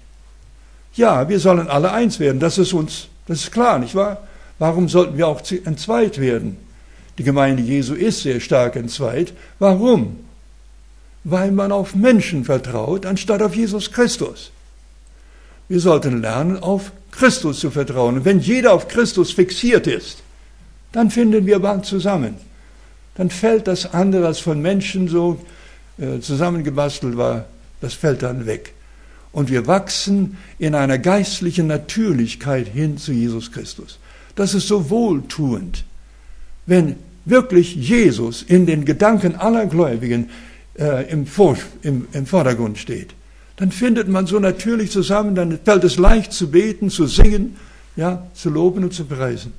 Ja, wir sollen alle eins werden, das ist uns, das ist klar, nicht wahr? Warum sollten wir auch entzweit werden? Die Gemeinde Jesu ist sehr stark entzweit. Warum? Weil man auf Menschen vertraut, anstatt auf Jesus Christus. Wir sollten lernen, auf Christus zu vertrauen. Und wenn jeder auf Christus fixiert ist, dann finden wir bald zusammen. Dann fällt das andere, was von Menschen so äh, zusammengebastelt war, das fällt dann weg. Und wir wachsen in einer geistlichen Natürlichkeit hin zu Jesus Christus. Das ist so wohltuend, wenn wirklich Jesus in den Gedanken aller Gläubigen äh, im, Vor- im, im Vordergrund steht. Dann findet man so natürlich zusammen, dann fällt es leicht zu beten, zu singen, ja, zu loben und zu preisen.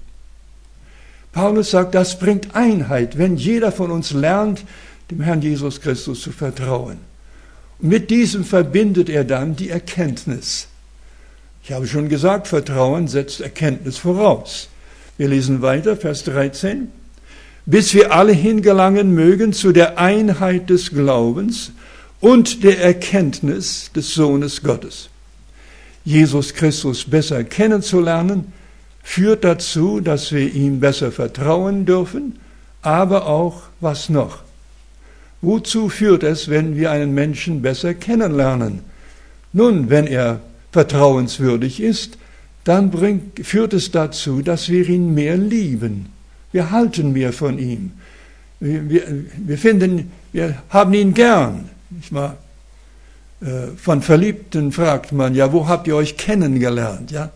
Paulus sagt, das bringt Einheit, wenn jeder von uns lernt, dem Herrn Jesus Christus zu vertrauen. Und mit diesem verbindet er dann die Erkenntnis. Ich habe schon gesagt, Vertrauen setzt Erkenntnis voraus. Wir lesen weiter, Vers dreizehn. Bis wir alle hingelangen mögen zu der Einheit des Glaubens und der Erkenntnis des Sohnes Gottes. Jesus Christus besser kennenzulernen, führt dazu, dass wir ihm besser vertrauen dürfen, aber auch was noch? Wozu führt es, wenn wir einen Menschen besser kennenlernen? Nun, wenn er vertrauenswürdig ist, dann bringt, führt es dazu, dass wir ihn mehr lieben. Wir halten mehr von ihm. Wir, wir, wir finden, wir haben ihn gern. Nicht wahr? Äh, von Verliebten fragt man, ja, wo habt ihr euch kennengelernt? Ja?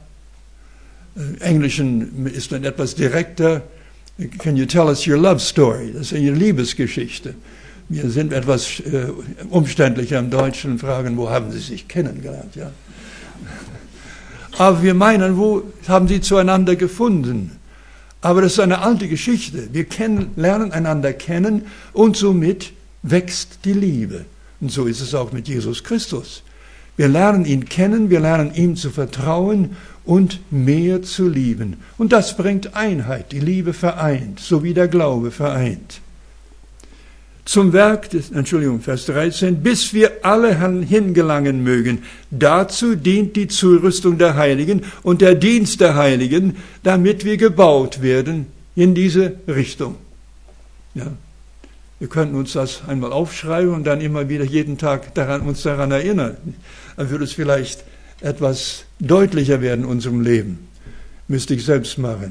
Im Englischen ist dann etwas direkter. Can you tell us your love story? Das ist eine Liebesgeschichte. Wir sind etwas äh, umständlicher im Deutschen und fragen, wo haben sie sich kennengelernt? Ja? Aber wir meinen, wo haben sie zueinander gefunden? Aber das ist eine alte Geschichte. Wir kennen, lernen einander kennen und somit wächst die Liebe. Und so ist es auch mit Jesus Christus. Wir lernen ihn kennen, wir lernen ihm zu vertrauen und mehr zu lieben. Und das bringt Einheit, die Liebe vereint, so wie der Glaube vereint. Zum Werk des, Entschuldigung, Vers dreizehn, bis wir alle hingelangen mögen. Dazu dient die Zurüstung der Heiligen und der Dienst der Heiligen, damit wir gebaut werden in diese Richtung. Ja. Wir könnten uns das einmal aufschreiben und dann immer wieder jeden Tag daran, uns daran erinnern. Dann würde es vielleicht etwas deutlicher werden in unserem Leben. Müsste ich selbst machen.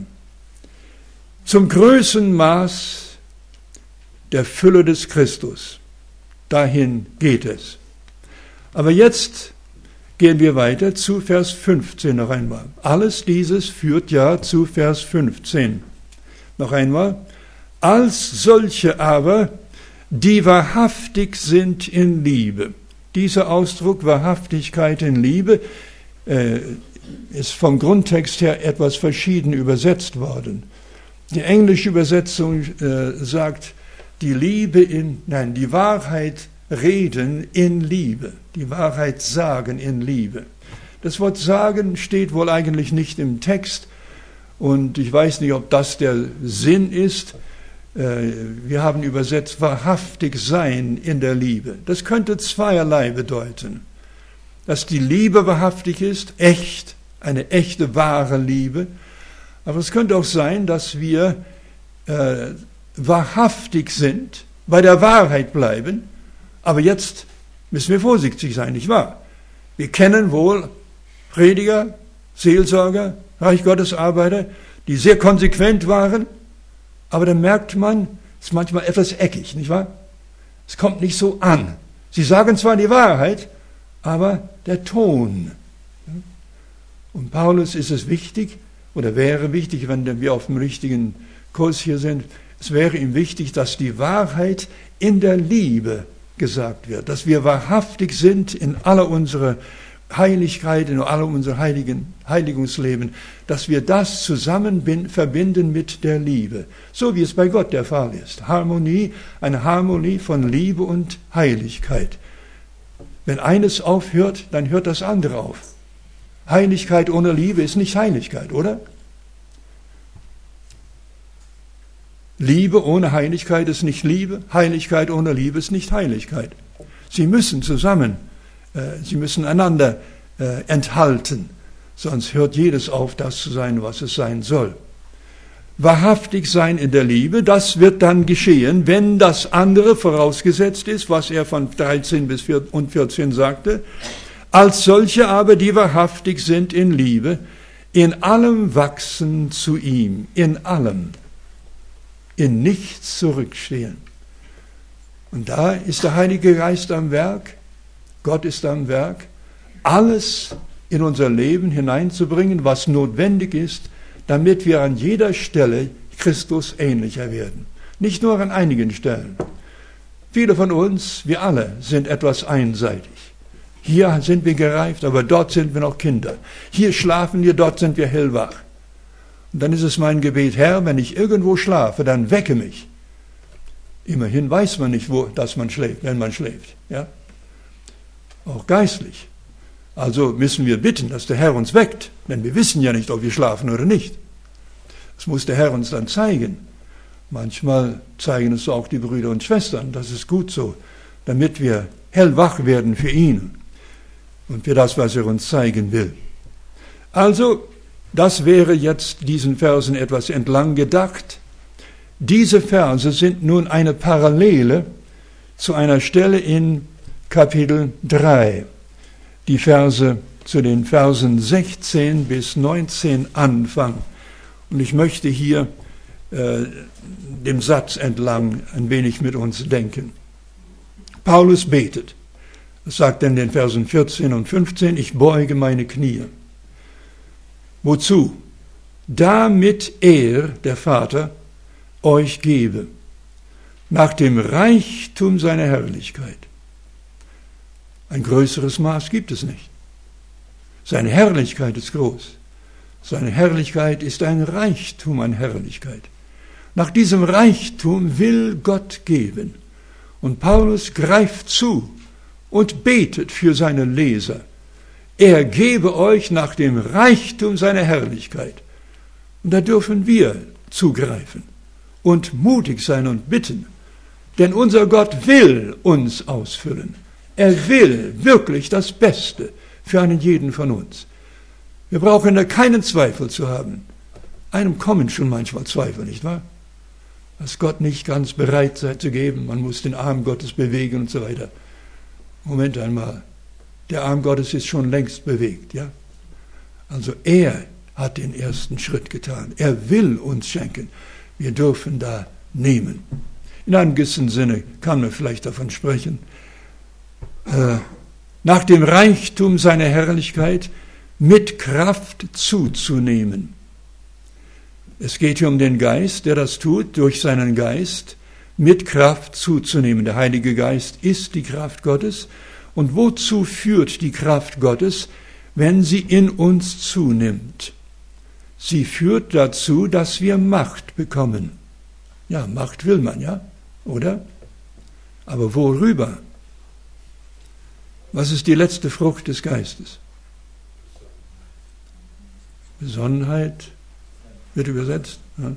Zum größten Maß der Fülle des Christus. Dahin geht es. Aber jetzt gehen wir weiter zu Vers fünfzehn noch einmal. Alles dieses führt ja zu Vers fünfzehn. Noch einmal. Als solche aber, die wahrhaftig sind in Liebe. Dieser Ausdruck Wahrhaftigkeit in Liebe äh, ist vom Grundtext her etwas verschieden übersetzt worden. Die englische Übersetzung äh, sagt, die Liebe in, nein, die Wahrheit reden in Liebe. Die Wahrheit sagen in Liebe. Das Wort sagen steht wohl eigentlich nicht im Text. Und ich weiß nicht, ob das der Sinn ist. Wir haben übersetzt, wahrhaftig sein in der Liebe. Das könnte zweierlei bedeuten. dass die Liebe wahrhaftig ist, echt, eine echte, wahre Liebe. Aber es könnte auch sein, dass wir äh, wahrhaftig sind, bei der Wahrheit bleiben, aber jetzt müssen wir vorsichtig sein, nicht wahr? Wir kennen wohl Prediger, Seelsorger, Reich Gottes Arbeiter, die sehr konsequent waren, aber dann merkt man, es ist manchmal etwas eckig, nicht wahr? Es kommt nicht so an. Sie sagen zwar die Wahrheit, aber der Ton. Und Paulus ist es wichtig, oder wäre wichtig, wenn wir auf dem richtigen Kurs hier sind, es wäre ihm wichtig, dass die Wahrheit in der Liebe gesagt wird, dass wir wahrhaftig sind in aller unserer Heiligkeit, in allem unser Heiligen, Heiligungsleben, dass wir das zusammen verbinden mit der Liebe, so wie es bei Gott der Fall ist. Harmonie, eine Harmonie von Liebe und Heiligkeit. Wenn eines aufhört, dann hört das andere auf. Heiligkeit ohne Liebe ist nicht Heiligkeit, oder? Liebe ohne Heiligkeit ist nicht Liebe, Heiligkeit ohne Liebe ist nicht Heiligkeit. Sie müssen zusammen, äh, sie müssen einander äh, enthalten, sonst hört jedes auf, das zu sein, was es sein soll. Wahrhaftig sein in der Liebe, das wird dann geschehen, wenn das andere vorausgesetzt ist, was er von dreizehn bis vierzehn sagte, als solche aber, die wahrhaftig sind in Liebe, in allem wachsen zu ihm, in allem. In nichts zurückstehen. Und da ist der Heilige Geist am Werk, Gott ist am Werk, alles in unser Leben hineinzubringen, was notwendig ist, damit wir an jeder Stelle Christus ähnlicher werden. Nicht nur an einigen Stellen. Viele von uns, wir alle, sind etwas einseitig. Hier sind wir gereift, aber dort sind wir noch Kinder. Hier schlafen wir, dort sind wir hellwach. Und dann ist es mein Gebet, Herr, wenn ich irgendwo schlafe, dann wecke mich. Immerhin weiß man nicht, wo, dass man schläft, wenn man schläft. Ja? Auch geistlich. Also müssen wir bitten, dass der Herr uns weckt, denn wir wissen ja nicht, ob wir schlafen oder nicht. Das muss der Herr uns dann zeigen. Manchmal zeigen es auch die Brüder und Schwestern, das ist gut so, damit wir hellwach werden für ihn und für das, was er uns zeigen will. Also, das wäre jetzt diesen Versen etwas entlang gedacht. Diese Verse sind nun eine Parallele zu einer Stelle in Kapitel drei. Die Verse zu den Versen sechzehn bis neunzehn anfangen. Und ich möchte hier äh, dem Satz entlang ein wenig mit uns denken. Paulus betet. Das sagt er in den Versen vierzehn und fünfzehn, ich beuge meine Knie. Wozu? Damit er, der Vater, euch gebe, nach dem Reichtum seiner Herrlichkeit. Ein größeres Maß gibt es nicht. Seine Herrlichkeit ist groß. Seine Herrlichkeit ist ein Reichtum an Herrlichkeit. Nach diesem Reichtum will Gott geben. Und Paulus greift zu und betet für seine Leser. Er gebe euch nach dem Reichtum seiner Herrlichkeit. Und da dürfen wir zugreifen und mutig sein und bitten. Denn unser Gott will uns ausfüllen. Er will wirklich das Beste für einen jeden von uns. Wir brauchen da keinen Zweifel zu haben. Einem kommen schon manchmal Zweifel, nicht wahr? Dass Gott nicht ganz bereit sei zu geben, man muss den Arm Gottes bewegen und so weiter. Moment einmal. Der Arm Gottes ist schon längst bewegt, ja? Also er hat den ersten Schritt getan. Er will uns schenken. Wir dürfen da nehmen. In einem gewissen Sinne kann man vielleicht davon sprechen. Äh, nach dem Reichtum seiner Herrlichkeit mit Kraft zuzunehmen. Es geht hier um den Geist, der das tut, durch seinen Geist mit Kraft zuzunehmen. Der Heilige Geist ist die Kraft Gottes. Und wozu führt die Kraft Gottes, wenn sie in uns zunimmt? Sie führt dazu, dass wir Macht bekommen. Ja, Macht will man, ja, oder? Aber worüber? Was ist die letzte Frucht des Geistes? Besonnenheit wird übersetzt. Ja?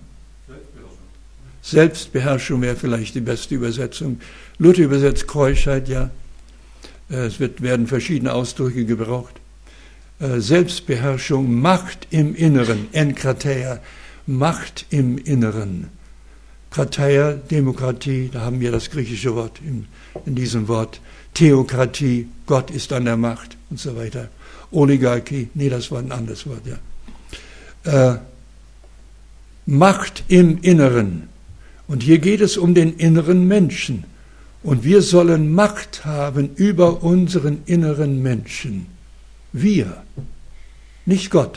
Selbstbeherrschung wäre vielleicht die beste Übersetzung. Luther übersetzt Keuschheit, ja. Es wird, werden verschiedene Ausdrücke gebraucht. Selbstbeherrschung, Macht im Inneren, Enkrateia, Macht im Inneren. Krateia, Demokratie, da haben wir das griechische Wort in, in diesem Wort. Theokratie, Gott ist an der Macht und so weiter. Oligarchie, nee, das war ein anderes Wort, ja. Äh, Macht im Inneren. Und hier geht es um den inneren Menschen. Und wir sollen Macht haben über unseren inneren Menschen. Wir, nicht Gott.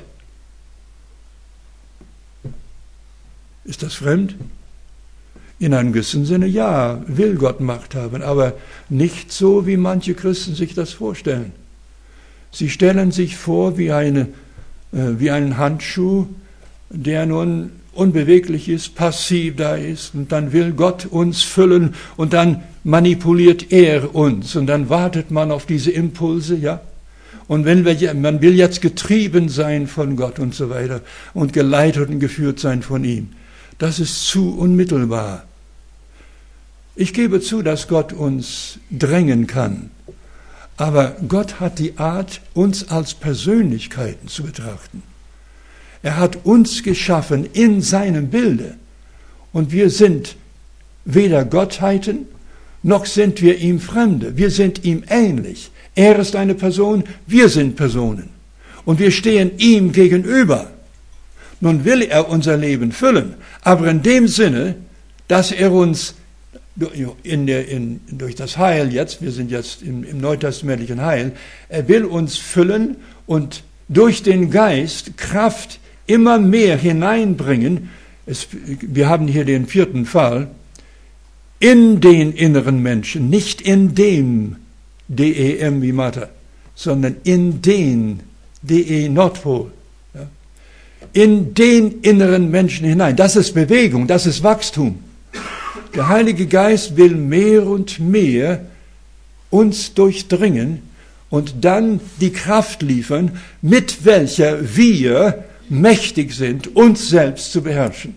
Ist das fremd? In einem gewissen Sinne, ja, will Gott Macht haben, aber nicht so, wie manche Christen sich das vorstellen. Sie stellen sich vor wie, eine, äh, wie einen Handschuh, der nun unbeweglich ist, passiv da ist, und dann will Gott uns füllen und dann manipuliert er uns und dann wartet man auf diese Impulse, ja. Und wenn wir, man will jetzt getrieben sein von Gott und so weiter und geleitet und geführt sein von ihm. Das ist zu unmittelbar. Ich gebe zu, dass Gott uns drängen kann. Aber Gott hat die Art, uns als Persönlichkeiten zu betrachten. Er hat uns geschaffen in seinem Bilde. Und wir sind weder Gottheiten, noch sind wir ihm Fremde. Wir sind ihm ähnlich. Er ist eine Person, wir sind Personen. Und wir stehen ihm gegenüber. Nun will er unser Leben füllen, aber in dem Sinne, dass er uns in der, in, durch das Heil jetzt, wir sind jetzt im, im neutestamentlichen Heil, er will uns füllen und durch den Geist Kraft immer mehr hineinbringen. Es, wir haben hier den vierten Fall, in den inneren Menschen, nicht in dem, D E M wie Mathe, sondern in den, D E Nordpol. Ja. In den inneren Menschen hinein. Das ist Bewegung, das ist Wachstum. Der Heilige Geist will mehr und mehr uns durchdringen und dann die Kraft liefern, mit welcher wir mächtig sind, uns selbst zu beherrschen.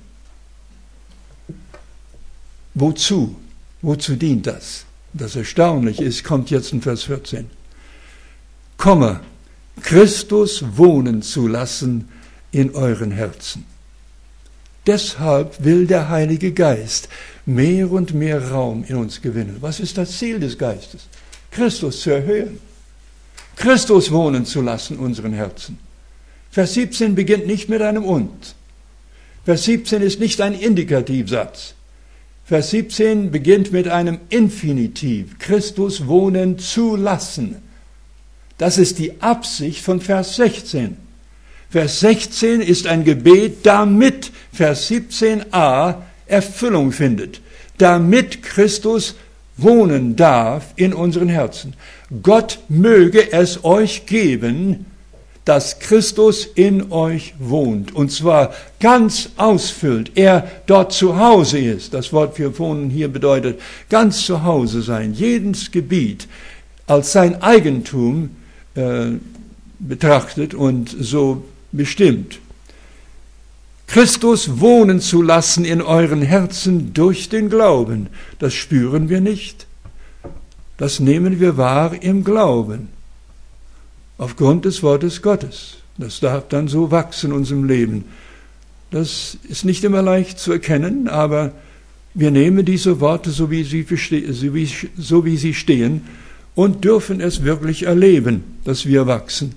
Wozu? Wozu dient das? Das Erstaunliche ist, kommt jetzt in Vers vierzehn. Komme, Christus wohnen zu lassen in euren Herzen. Deshalb will der Heilige Geist mehr und mehr Raum in uns gewinnen. Was ist das Ziel des Geistes? Christus zu erhöhen. Christus wohnen zu lassen in unseren Herzen. Vers siebzehn beginnt nicht mit einem Und. Vers siebzehn ist nicht ein Indikativsatz. Vers siebzehn beginnt mit einem Infinitiv. Christus wohnen zu lassen. Das ist die Absicht von Vers sechzehn. Vers sechzehn ist ein Gebet, damit Vers siebzehn a Erfüllung findet. Damit Christus wohnen darf in unseren Herzen. Gott möge es euch geben, dass Christus in euch wohnt. Und zwar ganz ausfüllt. Er dort zu Hause ist. Das Wort für wohnen hier bedeutet ganz zu Hause sein. Jedes Gebiet als sein Eigentum äh, betrachtet und so bestimmt. Christus wohnen zu lassen in euren Herzen durch den Glauben. Das spüren wir nicht. Das nehmen wir wahr im Glauben. Aufgrund des Wortes Gottes. Das darf dann so wachsen in unserem Leben. Das ist nicht immer leicht zu erkennen, aber wir nehmen diese Worte, so wie sie, so wie, so wie sie stehen, und dürfen es wirklich erleben, dass wir wachsen.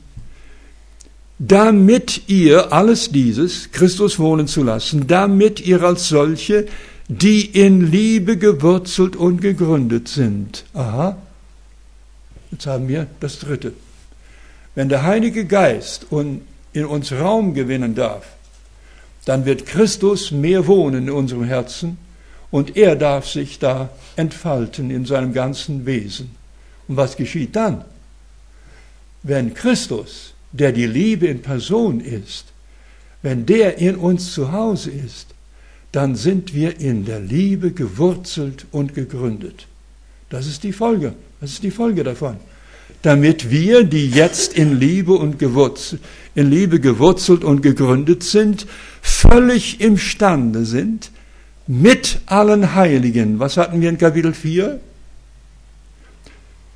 Damit ihr alles dieses, Christus wohnen zu lassen, damit ihr als solche, die in Liebe gewurzelt und gegründet sind. Aha, jetzt haben wir das Dritte. Wenn der Heilige Geist in uns Raum gewinnen darf, dann wird Christus mehr wohnen in unserem Herzen und er darf sich da entfalten in seinem ganzen Wesen. Und was geschieht dann? Wenn Christus, der die Liebe in Person ist, wenn der in uns zu Hause ist, dann sind wir in der Liebe gewurzelt und gegründet. Das ist die Folge. Das ist die Folge davon. Damit wir, die jetzt in Liebe und gewurzelt, in Liebe gewurzelt und gegründet sind, völlig imstande sind, mit allen Heiligen, was hatten wir in Kapitel vier?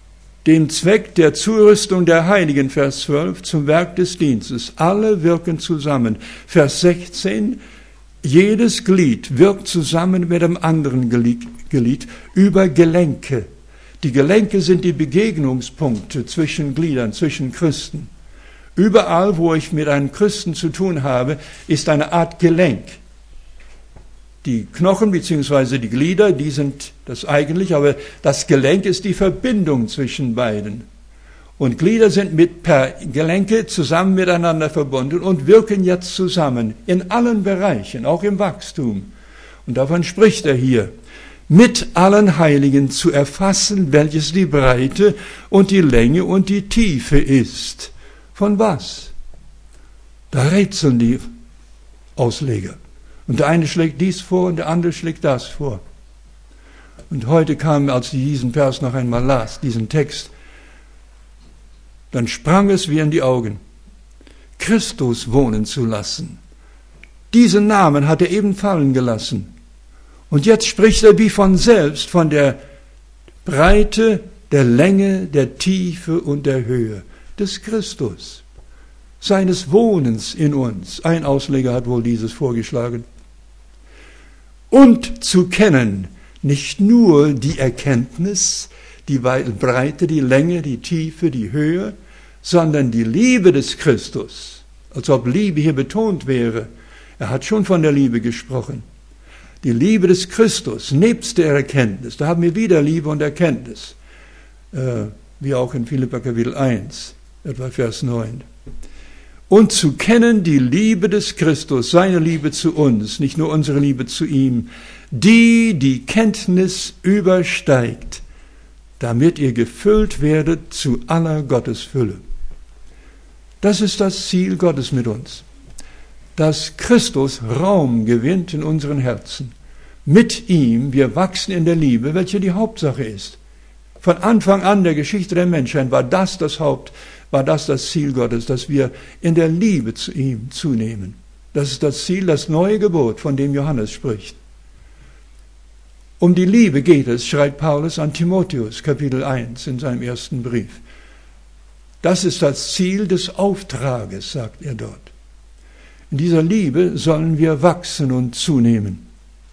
dem Zweck der Zurüstung der Heiligen, Vers zwölf, zum Werk des Dienstes. Alle wirken zusammen. Vers sechzehn, jedes Glied wirkt zusammen mit dem anderen Glied über Gelenke. Die Gelenke sind die Begegnungspunkte zwischen Gliedern, zwischen Christen. Überall, wo ich mit einem Christen zu tun habe, ist eine Art Gelenk. Die Knochen bzw. die Glieder, die sind das eigentlich, aber das Gelenk ist die Verbindung zwischen beiden. Und Glieder sind mit per Gelenke zusammen miteinander verbunden und wirken jetzt zusammen in allen Bereichen, auch im Wachstum. Und davon spricht er hier. Mit allen Heiligen zu erfassen, welches die Breite und die Länge und die Tiefe ist. Von was? Da rätseln die Ausleger. Und der eine schlägt dies vor und der andere schlägt das vor. Und heute kam, als ich diesen Vers noch einmal las, diesen Text, dann sprang es wie in die Augen. Christus wohnen zu lassen. Diesen Namen hat er eben fallen gelassen. Und jetzt spricht er wie von selbst, von der Breite, der Länge, der Tiefe und der Höhe des Christus, seines Wohnens in uns. Ein Ausleger hat wohl dieses vorgeschlagen. Und zu kennen, nicht nur die Erkenntnis, die Breite, die Länge, die Tiefe, die Höhe, sondern die Liebe des Christus, als ob Liebe hier betont wäre. Er hat schon von der Liebe gesprochen. Die Liebe des Christus, nebst der Erkenntnis, da haben wir wieder Liebe und Erkenntnis, äh, wie auch in Philipper Kapitel eins, etwa Vers neun. Und zu kennen die Liebe des Christus, seine Liebe zu uns, nicht nur unsere Liebe zu ihm, die die Kenntnis übersteigt, damit ihr gefüllt werdet zu aller Gottesfülle. Das ist das Ziel Gottes mit uns. Dass Christus Raum gewinnt in unseren Herzen. Mit ihm wir wachsen in der Liebe, welche die Hauptsache ist. Von Anfang an der Geschichte der Menschheit war das das Haupt, war das das Ziel Gottes, dass wir in der Liebe zu ihm zunehmen. Das ist das Ziel, das neue Gebot, von dem Johannes spricht. Um die Liebe geht es, schreibt Paulus an Timotheus, Kapitel eins in seinem ersten Brief. Das ist das Ziel des Auftrages, sagt er dort. In dieser Liebe sollen wir wachsen und zunehmen.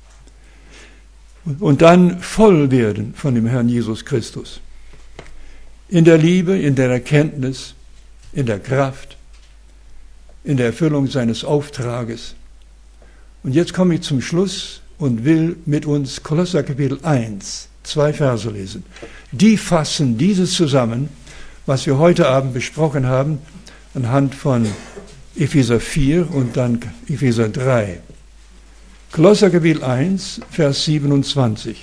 Und dann voll werden von dem Herrn Jesus Christus. In der Liebe, in der Erkenntnis, in der Kraft, in der Erfüllung seines Auftrages. Und jetzt komme ich zum Schluss und will mit uns Kolosser Kapitel eins, zwei Verse lesen. Die fassen dieses zusammen, was wir heute Abend besprochen haben, anhand von Epheser vier und dann Epheser drei. Kolosser Kapitel eins, Vers siebenundzwanzig.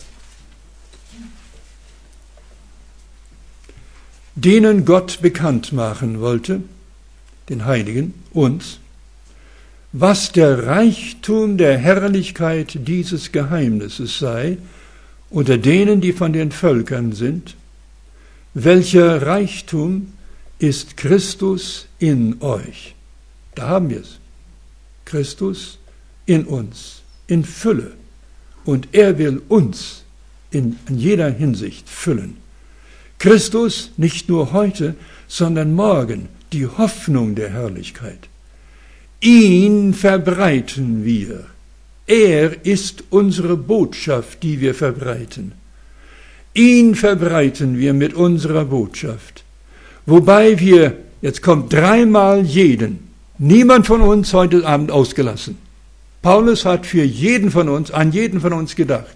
Denen Gott bekannt machen wollte, den Heiligen, uns, was der Reichtum der Herrlichkeit dieses Geheimnisses sei, unter denen, die von den Völkern sind, welcher Reichtum ist Christus in euch. Da haben wir es. Christus in uns, in Fülle. Und er will uns in, in jeder Hinsicht füllen. Christus nicht nur heute, sondern morgen, die Hoffnung der Herrlichkeit. Ihn verbreiten wir. Er ist unsere Botschaft, die wir verbreiten. Ihn verbreiten wir mit unserer Botschaft. Wobei wir, jetzt kommt dreimal jeden, niemand von uns heute Abend ausgelassen. Paulus hat für jeden von uns, an jeden von uns gedacht.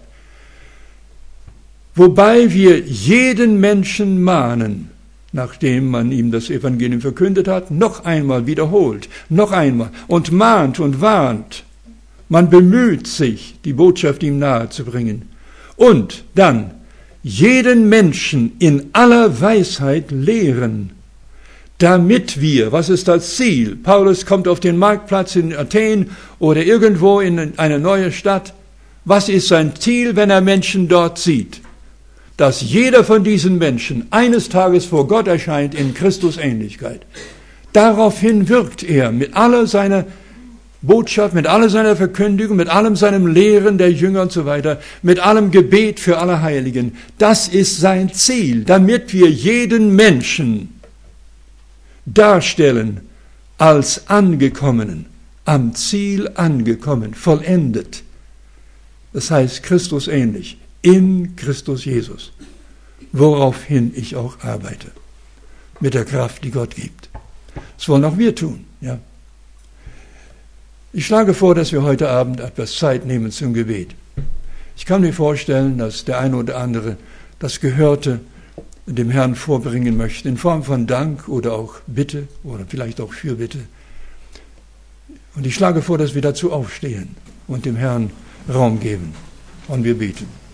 Wobei wir jeden Menschen mahnen, nachdem man ihm das Evangelium verkündet hat, noch einmal wiederholt, noch einmal und mahnt und warnt. Man bemüht sich, die Botschaft ihm nahezubringen. Und dann jeden Menschen in aller Weisheit lehren, damit wir, was ist das Ziel? Paulus kommt auf den Marktplatz in Athen oder irgendwo in eine neue Stadt. Was ist sein Ziel, wenn er Menschen dort sieht? Dass jeder von diesen Menschen eines Tages vor Gott erscheint in Christus Ähnlichkeit. Daraufhin wirkt er mit aller seiner Botschaft, mit aller seiner Verkündigung, mit allem seinem Lehren der Jünger und so weiter, mit allem Gebet für alle Heiligen. Das ist sein Ziel, damit wir jeden Menschen darstellen als angekommenen, am Ziel angekommen, vollendet. Das heißt Christus ähnlich, in Christus Jesus, woraufhin ich auch arbeite, mit der Kraft, die Gott gibt. Das wollen auch wir tun, ja. Ich schlage vor, dass wir heute Abend etwas Zeit nehmen zum Gebet. Ich kann mir vorstellen, dass der eine oder andere das Gehörte dem Herrn vorbringen möchte, in Form von Dank oder auch Bitte oder vielleicht auch Fürbitte. Und ich schlage vor, dass wir dazu aufstehen und dem Herrn Raum geben. Und wir beten.